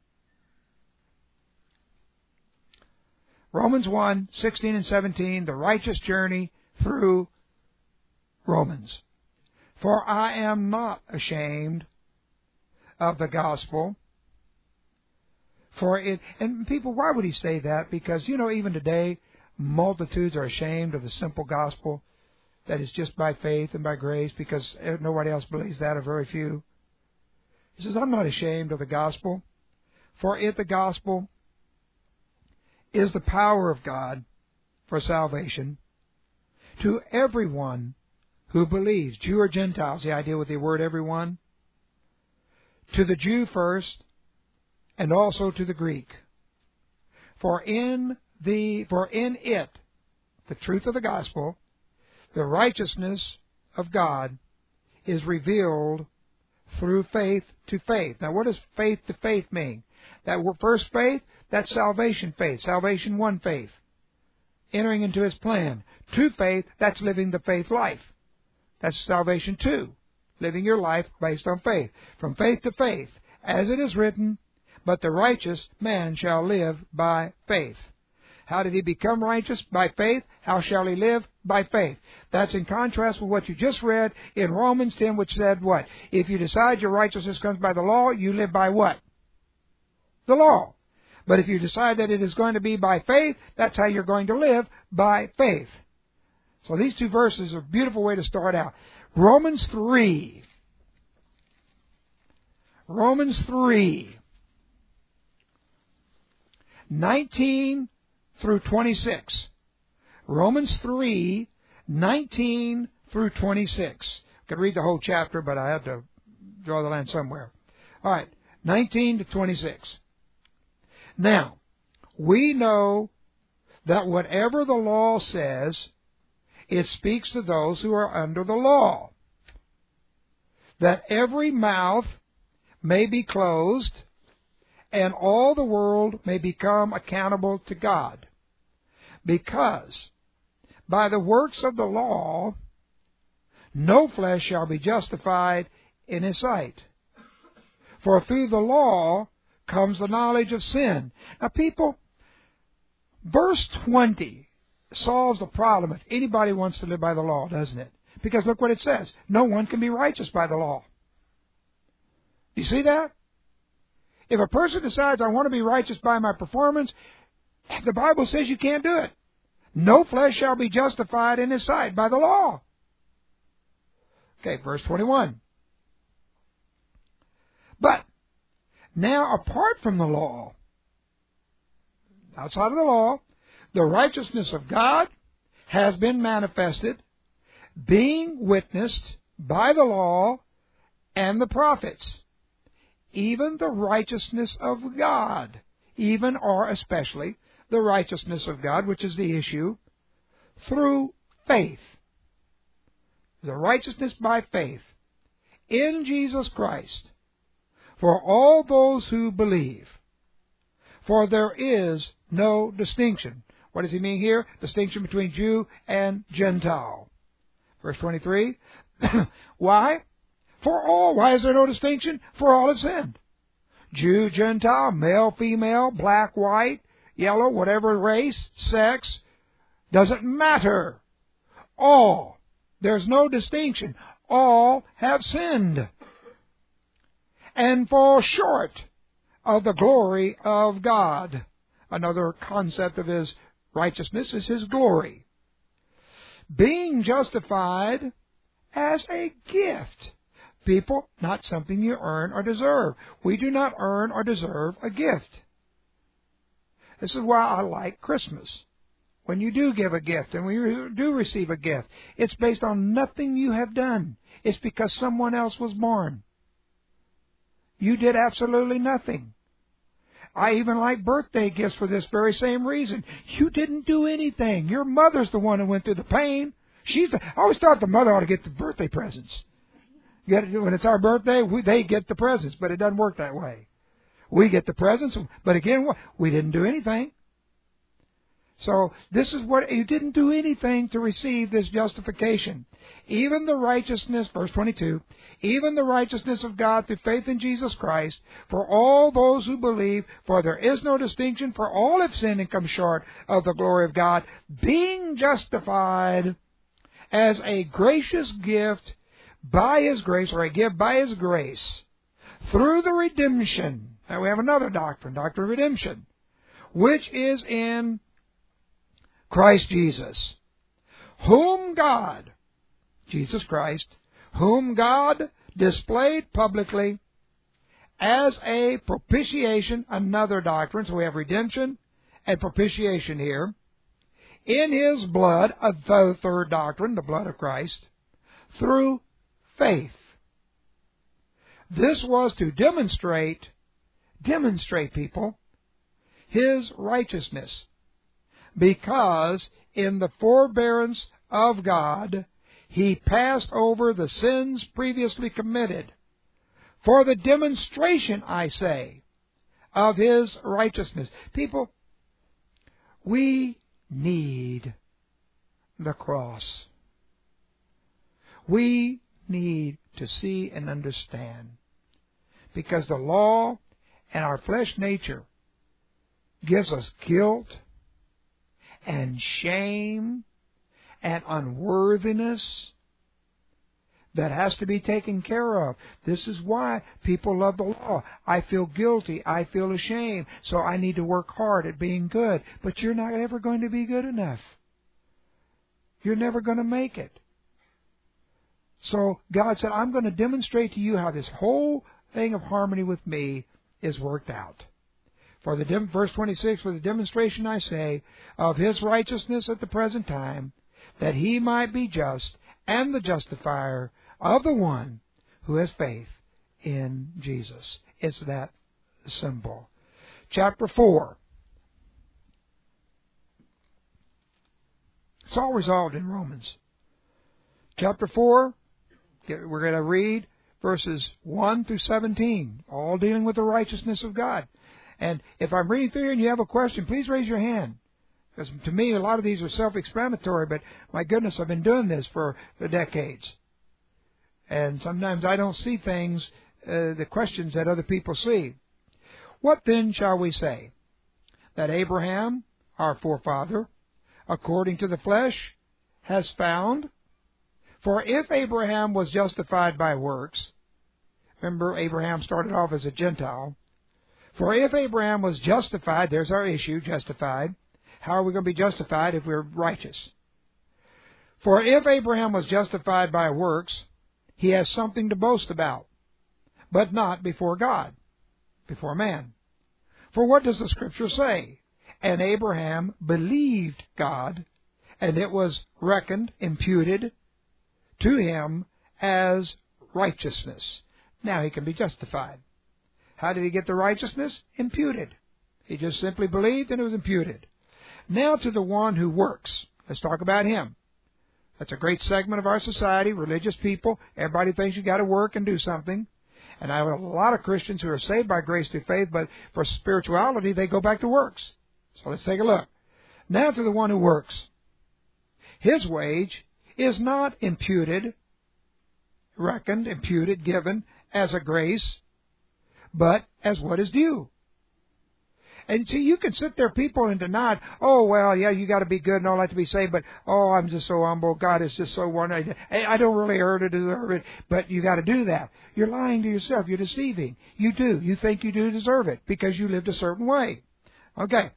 Romans one, sixteen and seventeen, the righteous journey through Romans. For I am not ashamed of the gospel, For it, and people, why would he say that? Because, you know, even today, multitudes are ashamed of the simple gospel that is just by faith and by grace, because nobody else believes that, or very few. He says, I'm not ashamed of the gospel, for it, the gospel, is the power of God for salvation to everyone who believes, Jew or Gentiles, the idea with the word everyone, to the Jew first, and also to the Greek. For in the for in it, the truth of the gospel, the righteousness of God is revealed through faith to faith. Now, what does faith to faith mean? That first faith, that's salvation faith. Salvation one faith. Entering into His plan. To faith, that's living the faith life. That's salvation two. Living your life based on faith. From faith to faith. As it is written, but the righteous man shall live by faith. How did he become righteous? By faith. How shall he live? By faith. That's in contrast with what you just read in Romans ten, which said what? If you decide your righteousness comes by the law, you live by what? The law. But if you decide that it is going to be by faith, that's how you're going to live, by faith. So these two verses are a beautiful way to start out. Romans three. Romans three. nineteen through twenty-six. Romans three, nineteen through twenty-six. I could read the whole chapter, but I have to draw the line somewhere. All right, nineteen to twenty-six. Now, we know that whatever the law says, it speaks to those who are under the law, that every mouth may be closed, and all the world may become accountable to God. Because by the works of the law, no flesh shall be justified in His sight. For through the law comes the knowledge of sin. Now, people, verse twenty solves the problem if anybody wants to live by the law, doesn't it? Because look what it says. No one can be righteous by the law. Do you see that? If a person decides, I want to be righteous by my performance, the Bible says you can't do it. No flesh shall be justified in His sight by the law. Okay, verse twenty-one. But now, apart from the law, outside of the law, the righteousness of God has been manifested, being witnessed by the law and the prophets, even the righteousness of God, even or especially the righteousness of God, which is the issue, through faith. The righteousness by faith in Jesus Christ for all those who believe. For there is no distinction. What does he mean here? Distinction between Jew and Gentile. Verse twenty-three. Why? For all. Why is there no distinction? For all have sinned. Jew, Gentile, male, female, black, white, yellow, whatever race, sex, doesn't matter. All. There's no distinction. All have sinned and fall short of the glory of God. Another concept of His righteousness is His glory. Being justified as a gift. People, not something you earn or deserve. We do not earn or deserve a gift. This is why I like Christmas. When you do give a gift and when you do receive a gift, it's based on nothing you have done. It's because someone else was born. You did absolutely nothing. I even like birthday gifts for this very same reason. You didn't do anything. Your mother's the one who went through the pain. She's the, I always thought the mother ought to get the birthday presents. You gotta, when it's our birthday, we, they get the presents, but it doesn't work that way. We get the presents, but again, we didn't do anything. So this is what, you didn't do anything to receive this justification. Even the righteousness, verse twenty-two, even the righteousness of God through faith in Jesus Christ, for all those who believe, for there is no distinction, for all have sinned and come short of the glory of God, being justified as a gracious gift by His grace, or a gift by His grace, through the redemption Now we have another doctrine, doctrine of redemption, which is in Christ Jesus, whom God, Jesus Christ, whom God displayed publicly as a propitiation, another doctrine. So we have redemption and propitiation here. In His blood, a third doctrine, the blood of Christ, through faith. This was to demonstrate, demonstrate people, His righteousness. Because in the forbearance of God, He passed over the sins previously committed, for the demonstration, I say, of His righteousness. People, we need the cross. We need to see and understand. Because the law and our flesh nature gives us guilt and shame and unworthiness that has to be taken care of. This is why people love the law. I feel guilty. I feel ashamed. So I need to work hard at being good. But you're not ever going to be good enough. You're never going to make it. So God said, I'm going to demonstrate to you how this whole thing of harmony with me is worked out. For the dem- verse twenty-six, for the demonstration, I say, of His righteousness at the present time, that He might be just and the justifier of the one who has faith in Jesus. It's that simple. Chapter four. It's all resolved in Romans. Chapter four, we're going to read verses one through seventeen, all dealing with the righteousness of God. And if I'm reading through here and you have a question, please raise your hand. Because to me, a lot of these are self-explanatory, but my goodness, I've been doing this for decades. And sometimes I don't see things, uh, the questions that other people see. What then shall we say? That Abraham, our forefather, according to the flesh, has found? For if Abraham was justified by works, remember Abraham started off as a Gentile. For if Abraham was justified, there's our issue, justified. How are we going to be justified if we're righteous? For if Abraham was justified by works, he has something to boast about, but not before God, before man. For what does the Scripture say? And Abraham believed God, and it was reckoned, imputed to him as righteousness. Now he can be justified. How did he get the righteousness? Imputed. He just simply believed and it was imputed. Now to the one who works. Let's talk about him. That's a great segment of our society, religious people. Everybody thinks you've got to work and do something. And I have a lot of Christians who are saved by grace through faith, but for spirituality, they go back to works. So let's take a look. Now to the one who works. His wage is not imputed, reckoned, imputed, given as a grace, but as what is due. And see, you can sit there, people, and deny, oh, well, yeah, you got to be good and all that to be saved, but, oh, I'm just so humble. God is just so wonderful. I don't really earn it, deserve it, but you got to do that. You're lying to yourself. You're deceiving. You do. You think you do deserve it because you lived a certain way. Okay.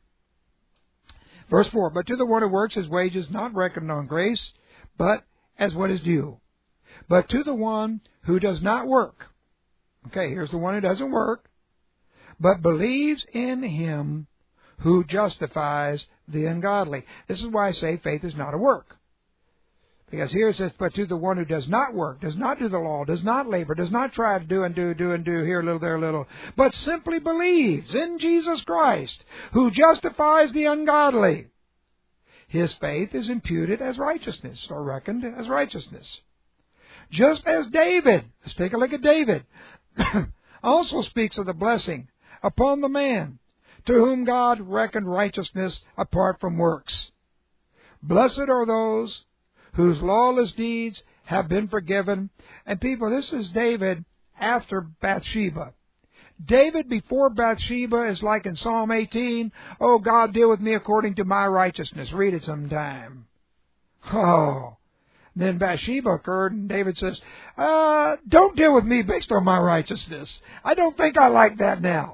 Verse four, but to the one who works, his wage is not reckoned on grace, but as what is due. But to the one who does not work, okay, here's the one who doesn't work, but believes in Him who justifies the ungodly. This is why I say faith is not a work. Because here it says, but to the one who does not work, does not do the law, does not labor, does not try to do and do, do and do, here a little, there a little, but simply believes in Jesus Christ, who justifies the ungodly. His faith is imputed as righteousness, or reckoned as righteousness. Just as David, let's take a look at David, also speaks of the blessing upon the man to whom God reckoned righteousness apart from works. Blessed are those whose lawless deeds have been forgiven. And people, this is David after Bathsheba. David before Bathsheba is like in Psalm eighteen, oh, God, deal with me according to my righteousness. Read it sometime. Oh. Then Bathsheba occurred, and David says, uh, don't deal with me based on my righteousness. I don't think I like that now.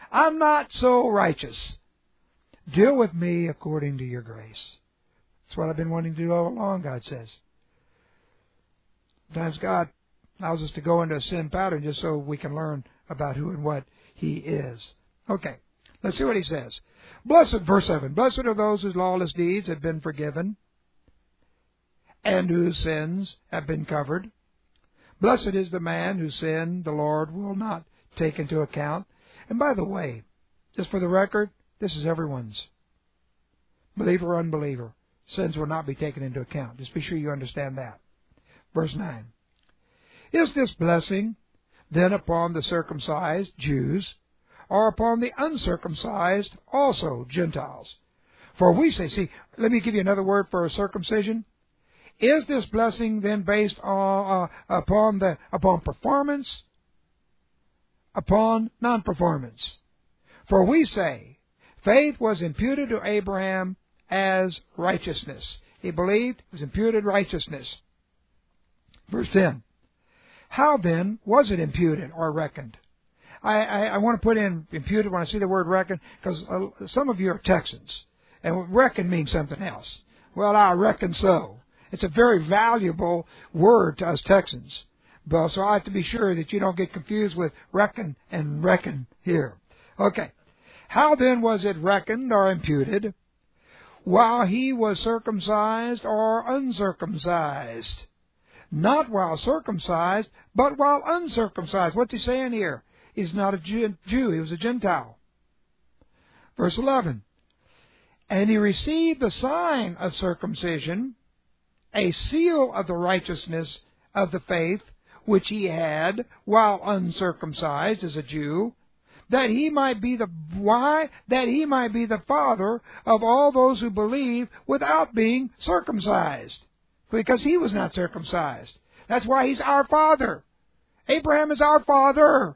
I'm not so righteous. Deal with me according to your grace. That's what I've been wanting to do all along, God says. Sometimes God allows us to go into a sin pattern just so we can learn about who and what He is. Okay, let's see what He says. Blessed, verse seven, blessed are those whose lawless deeds have been forgiven and whose sins have been covered. Blessed is the man whose sin the Lord will not take into account. And by the way, just for the record, this is everyone's. Believer or unbeliever. Sins will not be taken into account. Just be sure you understand that. Verse nine. Is this blessing then upon the circumcised Jews, or upon the uncircumcised also Gentiles? For we say, see, let me give you another word for circumcision. Is this blessing then based on, uh, upon the upon performance, upon non-performance? For we say, faith was imputed to Abraham as righteousness. He believed, it was imputed righteousness. Verse ten. How then was it imputed or reckoned? I, I, I want to put in imputed when I see the word reckoned, because uh, some of you are Texans, and reckon means something else. Well, I reckon so. It's a very valuable word to us Texans. But, so I have to be sure that you don't get confused with reckon and reckon here. Okay. How then was it reckoned or imputed? While he was circumcised or uncircumcised? Not while circumcised, but while uncircumcised. What's he saying here? He's not a Jew, he was a Gentile. Verse eleven. And he received the sign of circumcision, a seal of the righteousness of the faith which he had while uncircumcised as a Jew, that he might be the why that he might be the father of all those who believe without being circumcised, because he was not circumcised. That's why he's our father. Abraham is our father.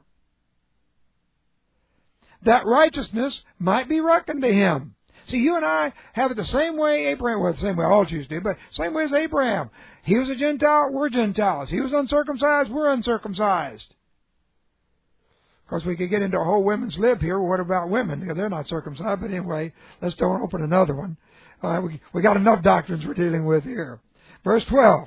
That righteousness might be reckoned to him. See, you and I have it the same way Abraham, well, the same way all Jews do, but same way as Abraham. He was a Gentile, we're Gentiles. He was uncircumcised, we're uncircumcised. Of course, we could get into a whole women's lib here. Well, what about women? They're not circumcised, but anyway, let's don't open another one. Uh, we, we got enough doctrines we're dealing with here. Verse twelve.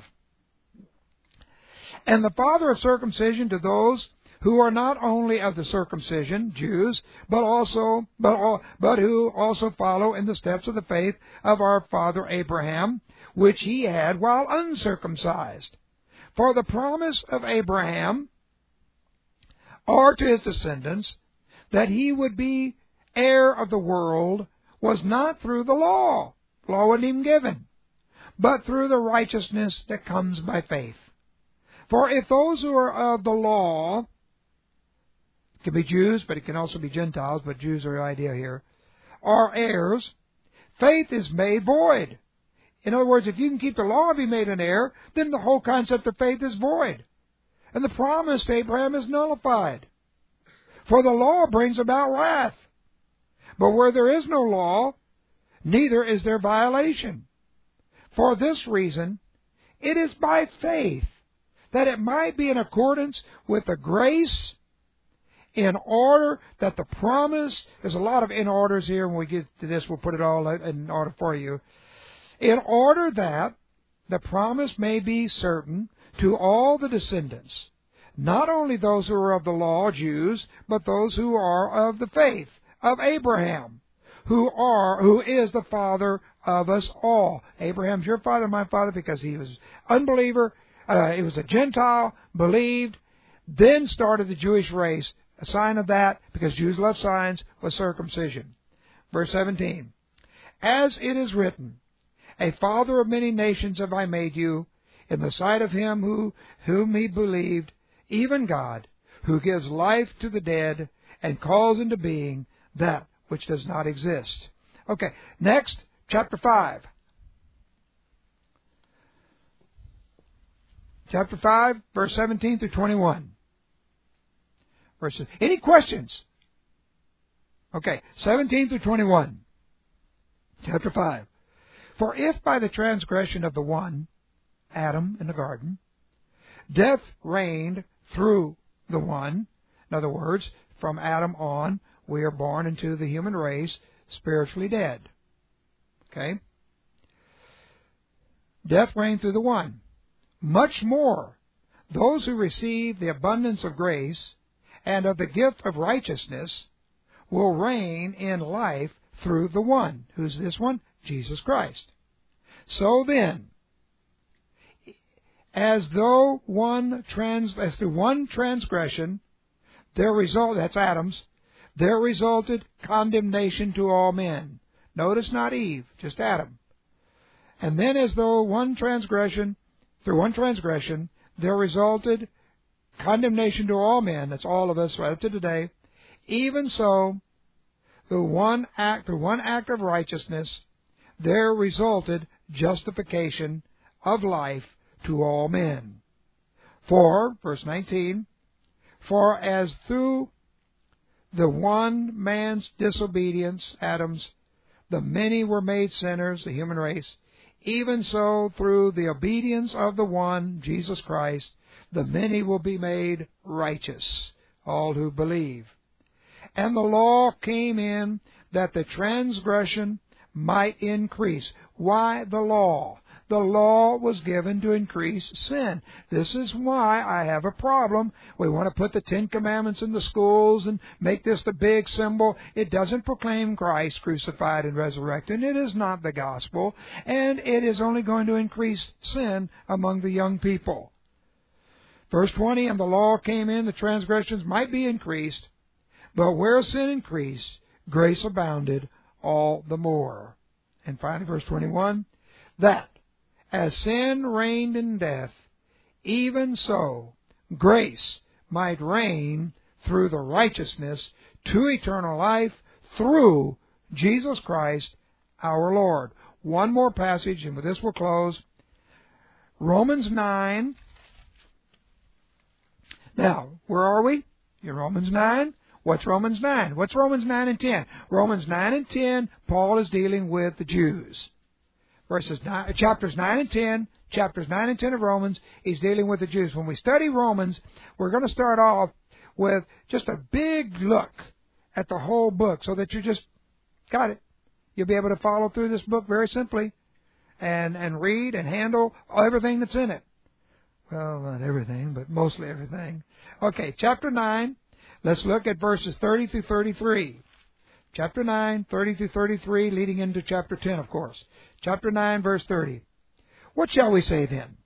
And the father of circumcision to those who are not only of the circumcision, Jews, but also, but, all, but who also follow in the steps of the faith of our father Abraham, which he had while uncircumcised. For the promise of Abraham, or to his descendants, that he would be heir of the world, was not through the law. Law wasn't even given, but through the righteousness that comes by faith. For if those who are of the law, it can be Jews, but it can also be Gentiles, but Jews are the idea here, are heirs, faith is made void. In other words, if you can keep the law and be made an heir, then the whole concept of faith is void. And the promise to Abraham is nullified. For the law brings about wrath. But where there is no law, neither is there violation. For this reason, it is by faith, that it might be in accordance with the grace, in order that the promise, there's a lot of in orders here. When we get to this, we'll put it all in order for you. In order that the promise may be certain to all the descendants, not only those who are of the law, Jews, but those who are of the faith of Abraham, who are who is the father of us all. Abraham's your father, my father, because he was unbeliever. Uh, he was a Gentile, believed, then started the Jewish race. A sign of that, because Jews love signs, was circumcision. Verse seventeen. As it is written, a father of many nations have I made you, in the sight of him who whom he believed, even God, who gives life to the dead and calls into being that which does not exist. Okay, next, chapter five. Chapter five, verse seventeen through twenty-one. Verses. Any questions? Okay, seventeen through twenty-one. Chapter five. For if by the transgression of the one, Adam in the garden, death reigned through the one, in other words, from Adam on, we are born into the human race spiritually dead. Okay? Death reigned through the one. Much more, those who receive the abundance of grace and of the gift of righteousness will reign in life through the one. Who's this one? Jesus Christ. So then, as though one trans, as through one transgression, there result, that's Adam's, there resulted condemnation to all men. Notice not Eve, just Adam. And then as though one transgression, through one transgression, there resulted condemnation to all men, that's all of us right up to today, even so, the one act, through one act of righteousness, there resulted justification of life to all men. For, verse nineteen, for as through the one man's disobedience, Adam's, the many were made sinners, the human race, even so through the obedience of the one, Jesus Christ, the many will be made righteous, all who believe. And the law came in that the transgression might increase. Why the law? The law was given to increase sin. This is why I have a problem. We want to put the Ten Commandments in the schools and make this the big symbol. It doesn't proclaim Christ crucified and resurrected. It is not the gospel. And it is only going to increase sin among the young people. Verse twenty, and the law came in, the transgressions might be increased. But where sin increased, grace abounded all the more. And finally, verse twenty-one, that as sin reigned in death, even so grace might reign through the righteousness to eternal life through Jesus Christ our Lord. One more passage, and with this we'll close. Romans nine. Now, where are we? In Romans nine. What's Romans nine? What's Romans nine and ten? Romans nine and ten, Paul is dealing with the Jews. Verses nine, chapters nine and ten, chapters nine and ten of Romans, he's dealing with the Jews. When we study Romans, we're going to start off with just a big look at the whole book so that you just got it. You'll be able to follow through this book very simply and, and read and handle everything that's in it. Well, not everything, but mostly everything. Okay, chapter nine. Let's look at verses thirty through thirty-three. Chapter nine, thirty through thirty-three, leading into chapter ten, of course. Chapter nine, verse thirty. What shall we say then?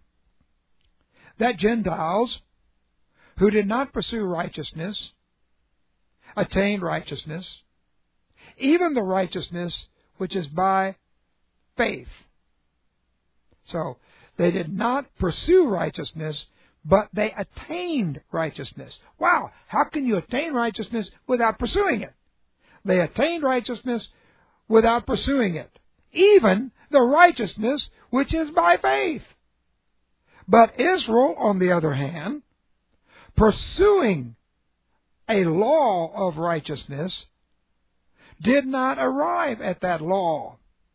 That Gentiles who did not pursue righteousness attained righteousness, even the righteousness which is by faith. So, they did not pursue righteousness, but they attained righteousness. Wow, how can you attain righteousness without pursuing it? They attained righteousness without pursuing it. Even the righteousness which is by faith. But Israel, on the other hand, pursuing a law of righteousness, did not arrive at that law.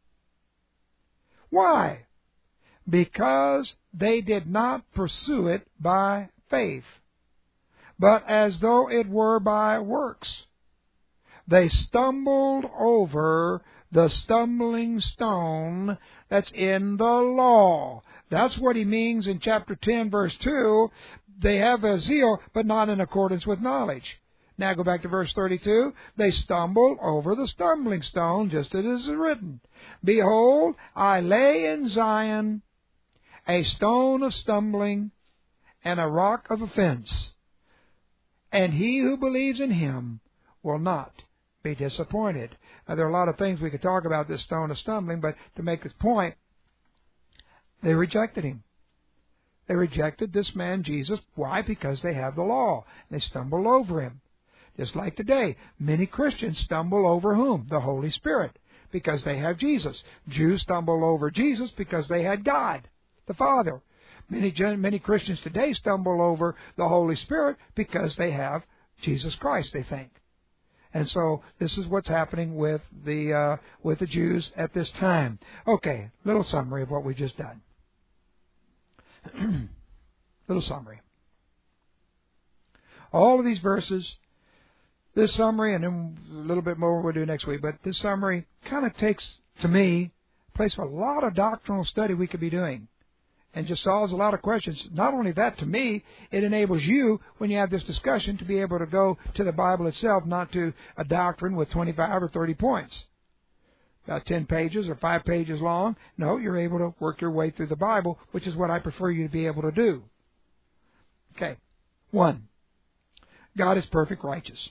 Why? Because they did not pursue it by faith, but as though it were by works. They stumbled over the stumbling stone that's in the law. That's what he means in chapter ten, verse two. They have a zeal, but not in accordance with knowledge. Now go back to verse thirty-two. They stumbled over the stumbling stone, just as it is written. Behold, I lay in Zion a stone of stumbling and a rock of offense, and he who believes in him will not be disappointed. Now, there are a lot of things we could talk about this stone of stumbling, but to make this point, they rejected him. They rejected this man, Jesus. Why? Because they have the law. They stumbled over him. Just like today, many Christians stumble over whom? The Holy Spirit, because they have Jesus. Jews stumble over Jesus because they had God, the Father. Many, many Christians today stumble over the Holy Spirit because they have Jesus Christ, they think. And so this is what's happening with the uh, with the Jews at this time. Okay, little summary of what we just done. Little summary. All of these verses this summary, and then a little bit more we'll do next week, but this summary kind of takes, to me, place for a lot of doctrinal study we could be doing, and just solves a lot of questions. Not only that, to me, it enables you, when you have this discussion, to be able to go to the Bible itself, not to a doctrine with twenty-five or thirty points, about ten pages or five pages long. No, you're able to work your way through the Bible, which is what I prefer you to be able to do. Okay. One, God is perfect righteous.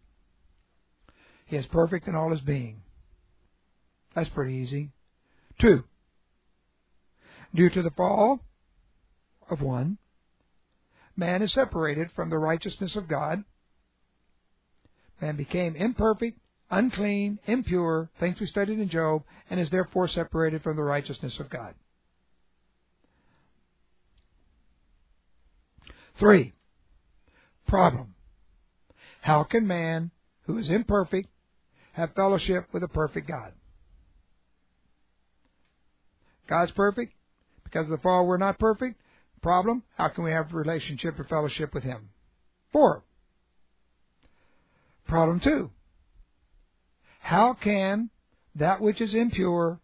He is perfect in all His being. That's pretty easy. Two, due to the fall of one, man is separated from the righteousness of God. Man became imperfect, unclean, impure, things we studied in Job, and is therefore separated from the righteousness of God. Three, problem. How can man, who is imperfect, have fellowship with a perfect God? God's perfect. Because of the fall, we're not perfect. Problem, how can we have relationship or fellowship with Him? Four. Problem two. How can that which is impure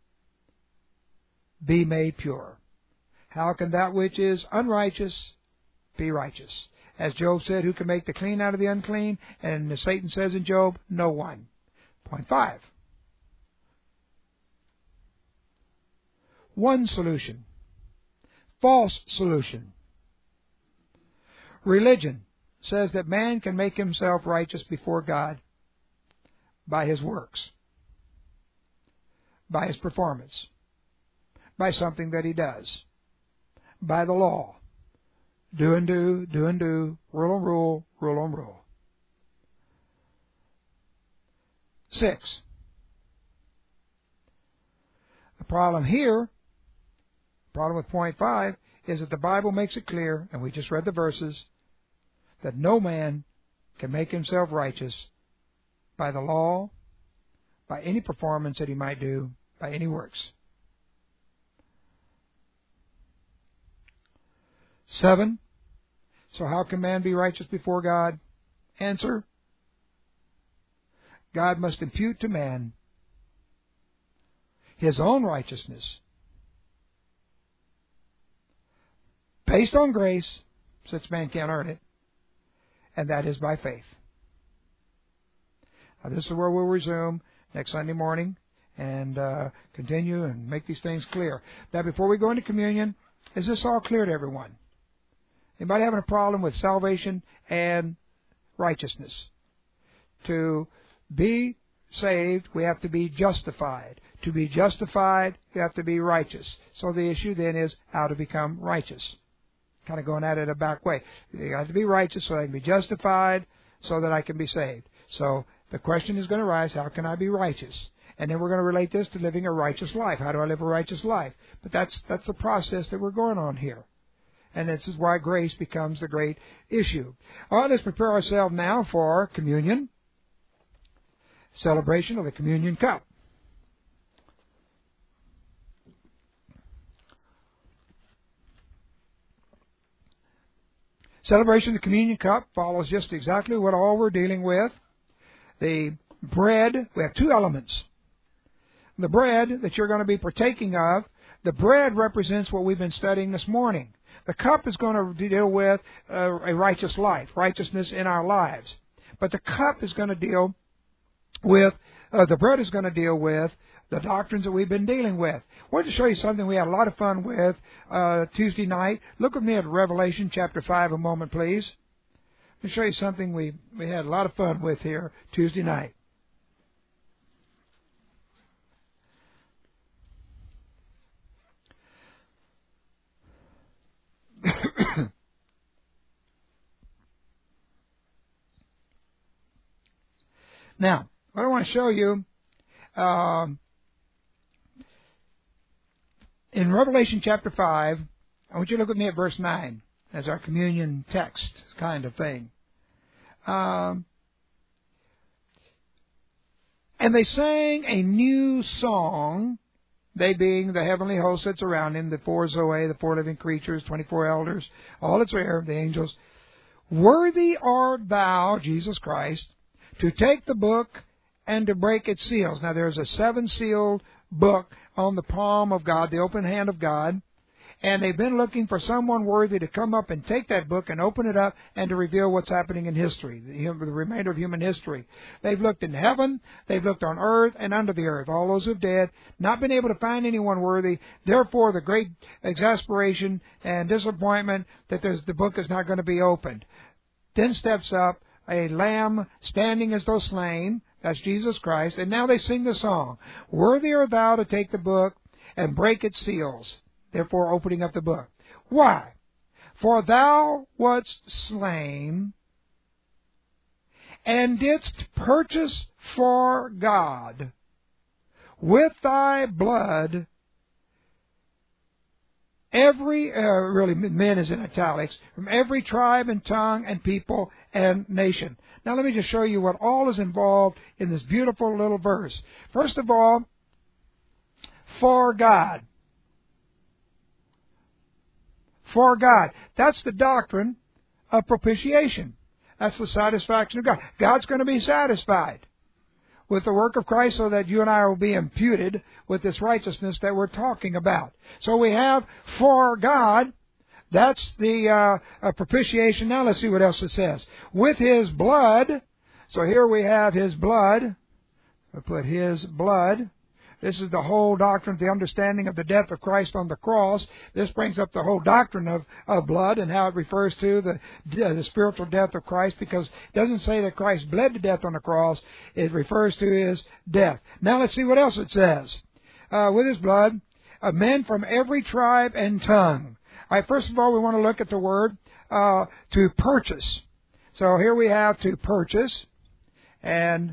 be made pure? How can that which is unrighteous be righteous? As Job said, who can make the clean out of the unclean? And as Satan says in Job, no one. Point five. One solution. False solution. Religion says that man can make himself righteous before God by his works, by his performance, by something that he does, by the law. Do and do, do and do, rule and rule, rule and rule. Six. The problem here, problem with point five, is that the Bible makes it clear, and we just read the verses, that no man can make himself righteous by the law, by any performance that he might do, by any works. Seven. So how can man be righteous before God? Answer. God must impute to man His own righteousness based on grace, since man can't earn it, and that is by faith. Now, this is where we'll resume next Sunday morning and uh, continue and make these things clear. Now, before we go into communion, is this all clear to everyone? Anybody having a problem with salvation and righteousness? To be saved, we have to be justified. To be justified, we have to be righteous. So the issue then is how to become righteous. Kind of going at it a back way. You have to be righteous so I can be justified, so that I can be saved. So the question is going to arise, how can I be righteous? And then we're going to relate this to living a righteous life. How do I live a righteous life? But that's that's the process that we're going on here. And this is why grace becomes the great issue. All right, let's prepare ourselves now for communion, celebration of the communion cup. Celebration of the communion cup follows just exactly what all we're dealing with. The bread, we have two elements. The bread that you're going to be partaking of, the bread represents what we've been studying this morning. The cup is going to deal with uh, a righteous life, righteousness in our lives. But the cup is going to deal with, uh, the bread is going to deal with the doctrines that we've been dealing with. I wanted to show you something we had a lot of fun with uh, Tuesday night. Look with me at Revelation chapter five a moment, please. Let me show you something we, we had a lot of fun with here Tuesday night. Now, what I want to show you, um, in Revelation chapter five, I want you to look with me at verse nine as our communion text kind of thing. Um, and they sang a new song, they being the heavenly host that's around him, the four Zoe, the four living creatures, twenty-four elders, all that's there, the angels. Worthy art thou, Jesus Christ, to take the book and to break its seals. Now there's a seven-sealed book on the palm of God, the open hand of God, and they've been looking for someone worthy to come up and take that book and open it up and to reveal what's happening in history, the, the remainder of human history. They've looked in heaven, they've looked on earth and under the earth, all those who've dead, not been able to find anyone worthy. Therefore, the great exasperation and disappointment that there's, the book is not going to be opened. Then steps up a lamb standing as though slain. That's Jesus Christ. And now they sing the song, "Worthy art thou to take the book and break its seals," therefore opening up the book. Why? "For thou wast slain and didst purchase for God with thy blood every," uh, really men is in italics, "from every tribe and tongue and people and nation." Now let me just show you what all is involved in this beautiful little verse. First of all, for God. For God. That's the doctrine of propitiation. That's the satisfaction of God. God's going to be satisfied with the work of Christ so that you and I will be imputed with this righteousness that we're talking about. So we have for God. That's the uh, uh, propitiation. Now let's see what else it says. With His blood. So here we have His blood. I put His blood. This is the whole doctrine, the understanding of the death of Christ on the cross. This brings up the whole doctrine of, of blood and how it refers to the, the spiritual death of Christ, because it doesn't say that Christ bled to death on the cross. It refers to His death. Now let's see what else it says. Uh, with His blood, uh, men from every tribe and tongue. All right, first of all, we want to look at the word uh, to purchase. So here we have to purchase. And,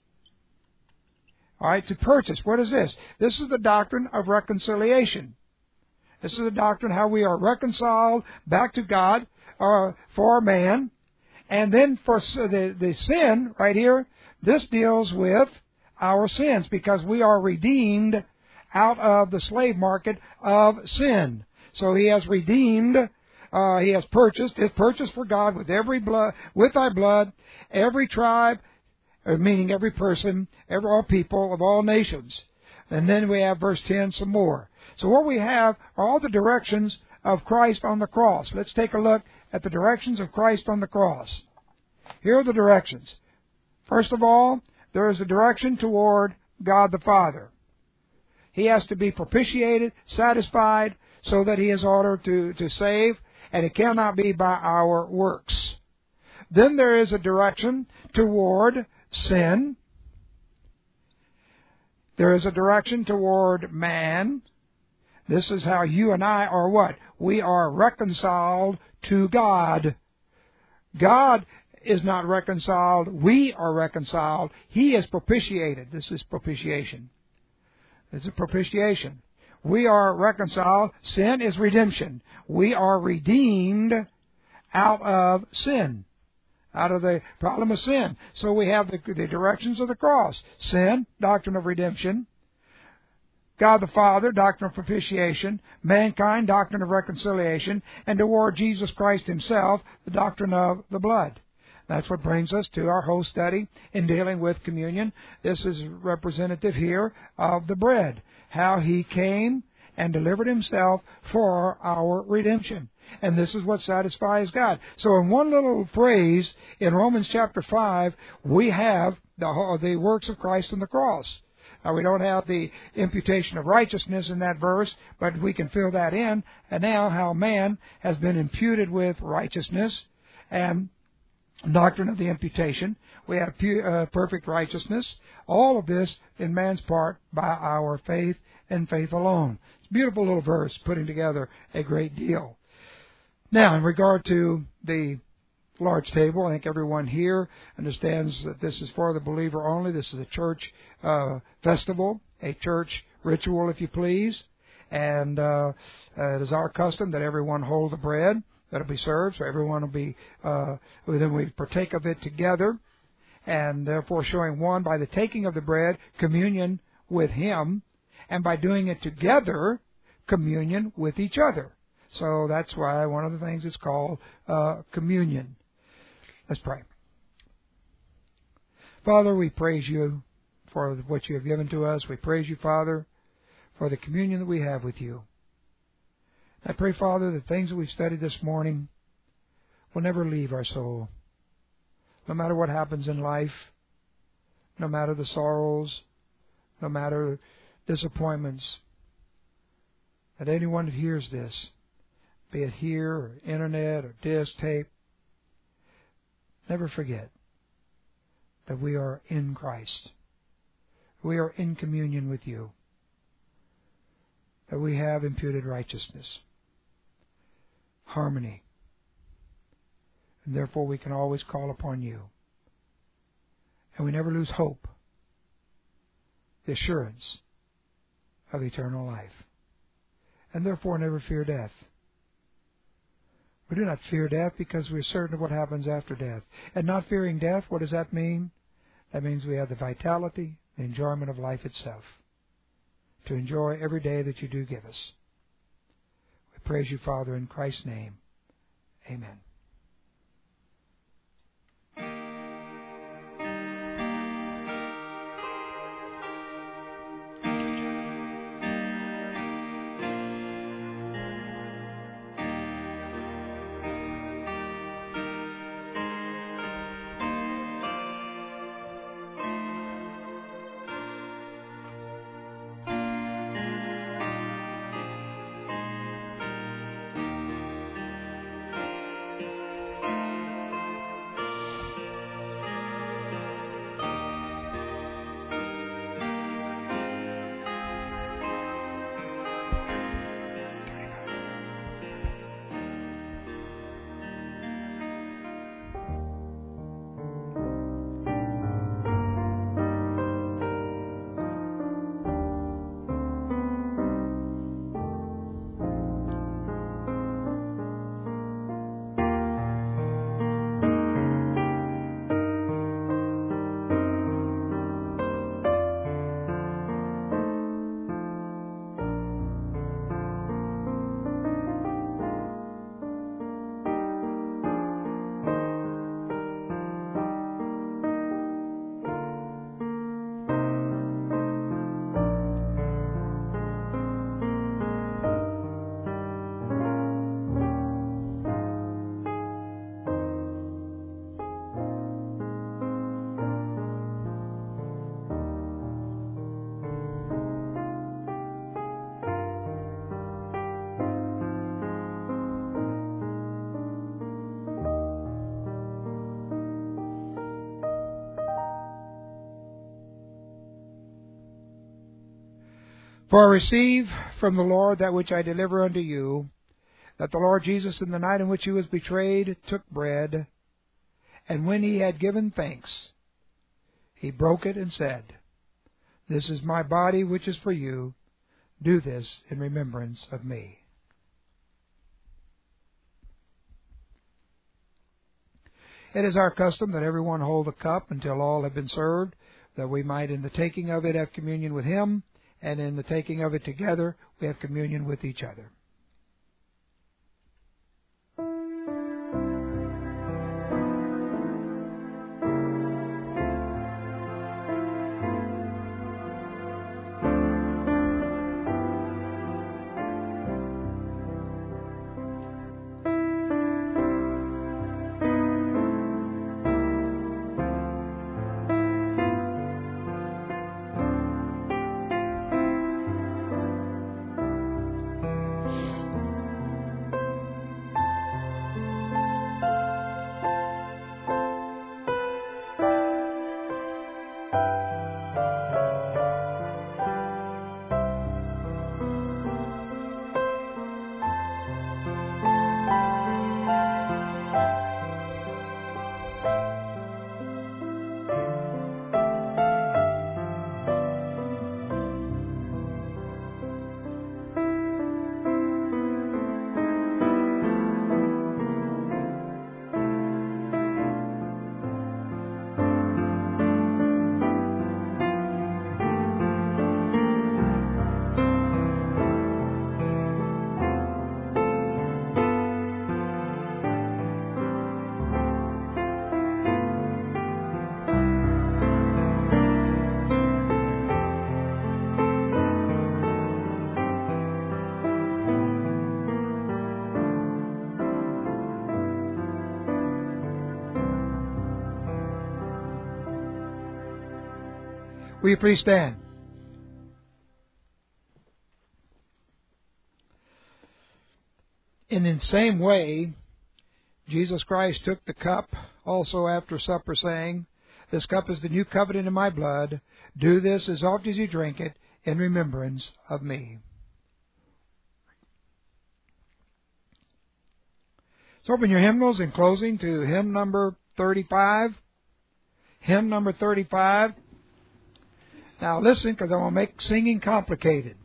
all right, to purchase. What is this? This is the doctrine of reconciliation. This is the doctrine how we are reconciled back to God uh, for man. And then for the, the sin, right here, this deals with our sins, because we are redeemed out of the slave market of sin. So He has redeemed, uh, He has purchased, His purchase for God with every blood, with thy blood, every tribe, meaning every person, every all people of all nations. And then we have verse ten some more. So what we have are all the directions of Christ on the cross. Let's take a look at the directions of Christ on the cross. Here are the directions. First of all, there is a direction toward God the Father. He has to be propitiated, satisfied, so that He is ordered to, to save, and it cannot be by our works. Then there is a direction toward sin. There is a direction toward man. This is how you and I are what? We are reconciled to God. God is not reconciled. We are reconciled. He is propitiated. This is propitiation. It's a propitiation. We are reconciled. Sin is redemption. We are redeemed out of sin, out of the problem of sin. So we have the, the directions of the cross. Sin, doctrine of redemption. God the Father, doctrine of propitiation. Mankind, doctrine of reconciliation. And toward Jesus Christ Himself, the doctrine of the blood. That's what brings us to our whole study in dealing with communion. This is representative here of the bread. How He came and delivered Himself for our redemption. And this is what satisfies God. So in one little phrase in Romans chapter five, we have the, the works of Christ on the cross. Now, we don't have the imputation of righteousness in that verse, but we can fill that in. And now how man has been imputed with righteousness and doctrine of the imputation. We have pu- uh, perfect righteousness. All of this in man's part by our faith and faith alone. It's a beautiful little verse putting together a great deal. Now, in regard to the large table, I think everyone here understands that this is for the believer only. This is a church uh, festival, a church ritual, if you please. And uh, uh, it is our custom that everyone hold the bread that'll be served, so everyone will be, uh, then we partake of it together, and therefore showing one, by the taking of the bread, communion with Him, and by doing it together, communion with each other. So that's why one of the things is called uh, communion. Let's pray. Father, we praise you for what you have given to us. We praise you, Father, for the communion that we have with you. I pray, Father, the things that we've studied this morning will never leave our soul. No matter what happens in life, no matter the sorrows, no matter disappointments, that anyone that hears this, be it here or internet or disc tape, never forget that we are in Christ. We are in communion with you. That we have imputed righteousness, harmony, and therefore we can always call upon you. And we never lose hope, the assurance of eternal life, and therefore never fear death. We do not fear death because we're certain of what happens after death. And not fearing death, what does that mean? That means we have the vitality, the enjoyment of life itself, to enjoy every day that you do give us. We praise you, Father, in Christ's name. Amen. For I receive from the Lord that which I deliver unto you, that the Lord Jesus, in the night in which he was betrayed, took bread, and when he had given thanks, he broke it and said, This is my body which is for you. Do this in remembrance of me. It is our custom that everyone hold a cup until all have been served, that we might in the taking of it have communion with him, and in the taking of it together we have communion with each other. Will you please stand? And in the same way, Jesus Christ took the cup also after supper, saying, "This cup is the new covenant in my blood. Do this as often as you drink it in remembrance of me." So open your hymnals in closing to hymn number thirty-five. Hymn number thirty-five. Now listen, because I want to make singing complicated.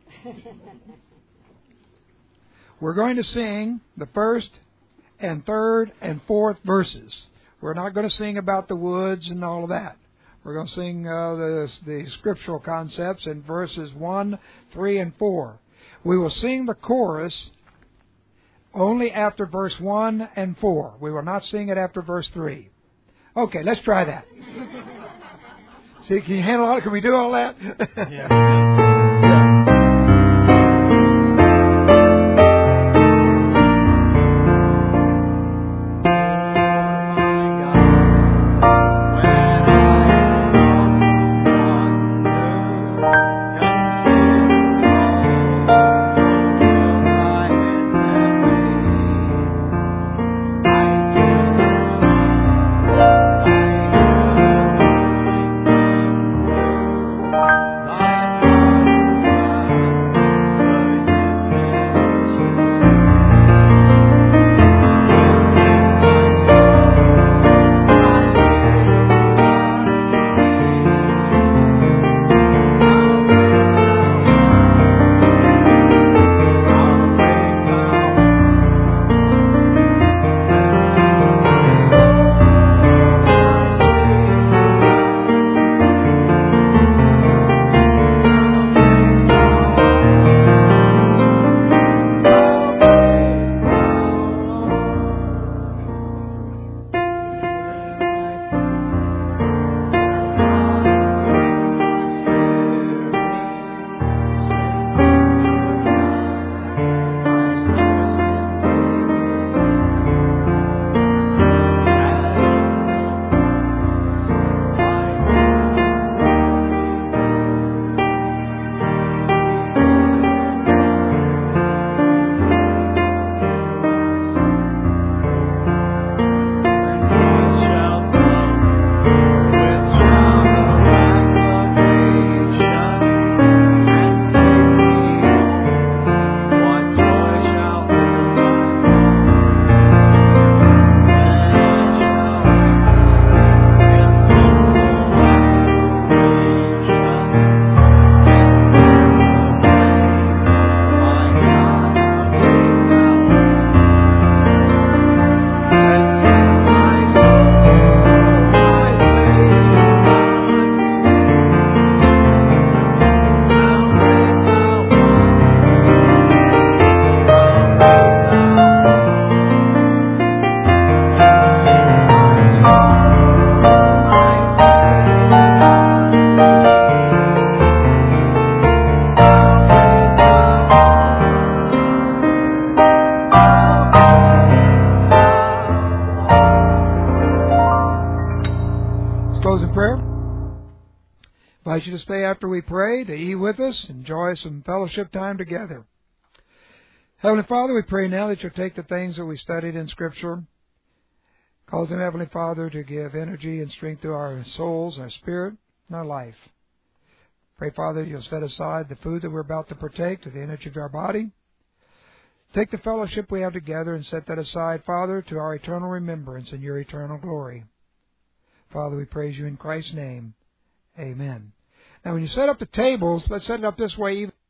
We're going to sing the first and third and fourth verses. We're not going to sing about the woods and all of that. We're going to sing uh, the, the scriptural concepts in verses one, three, and four. We will sing the chorus only after verse one and four. We will not sing it after verse three. Okay, let's try that. See, can you handle all it? Can we do all that? Yeah. I invite you to stay after we pray, to eat with us, enjoy some fellowship time together. Heavenly Father, we pray now that you'll take the things that we studied in Scripture, cause them, Heavenly Father, to give energy and strength to our souls, our spirit, and our life. Pray, Father, you'll set aside the food that we're about to partake to the energy of our body. Take the fellowship we have together and set that aside, Father, to our eternal remembrance and your eternal glory. Father, we praise you in Christ's name. Amen. Now, when you set up the tables, let's set it up this way. Even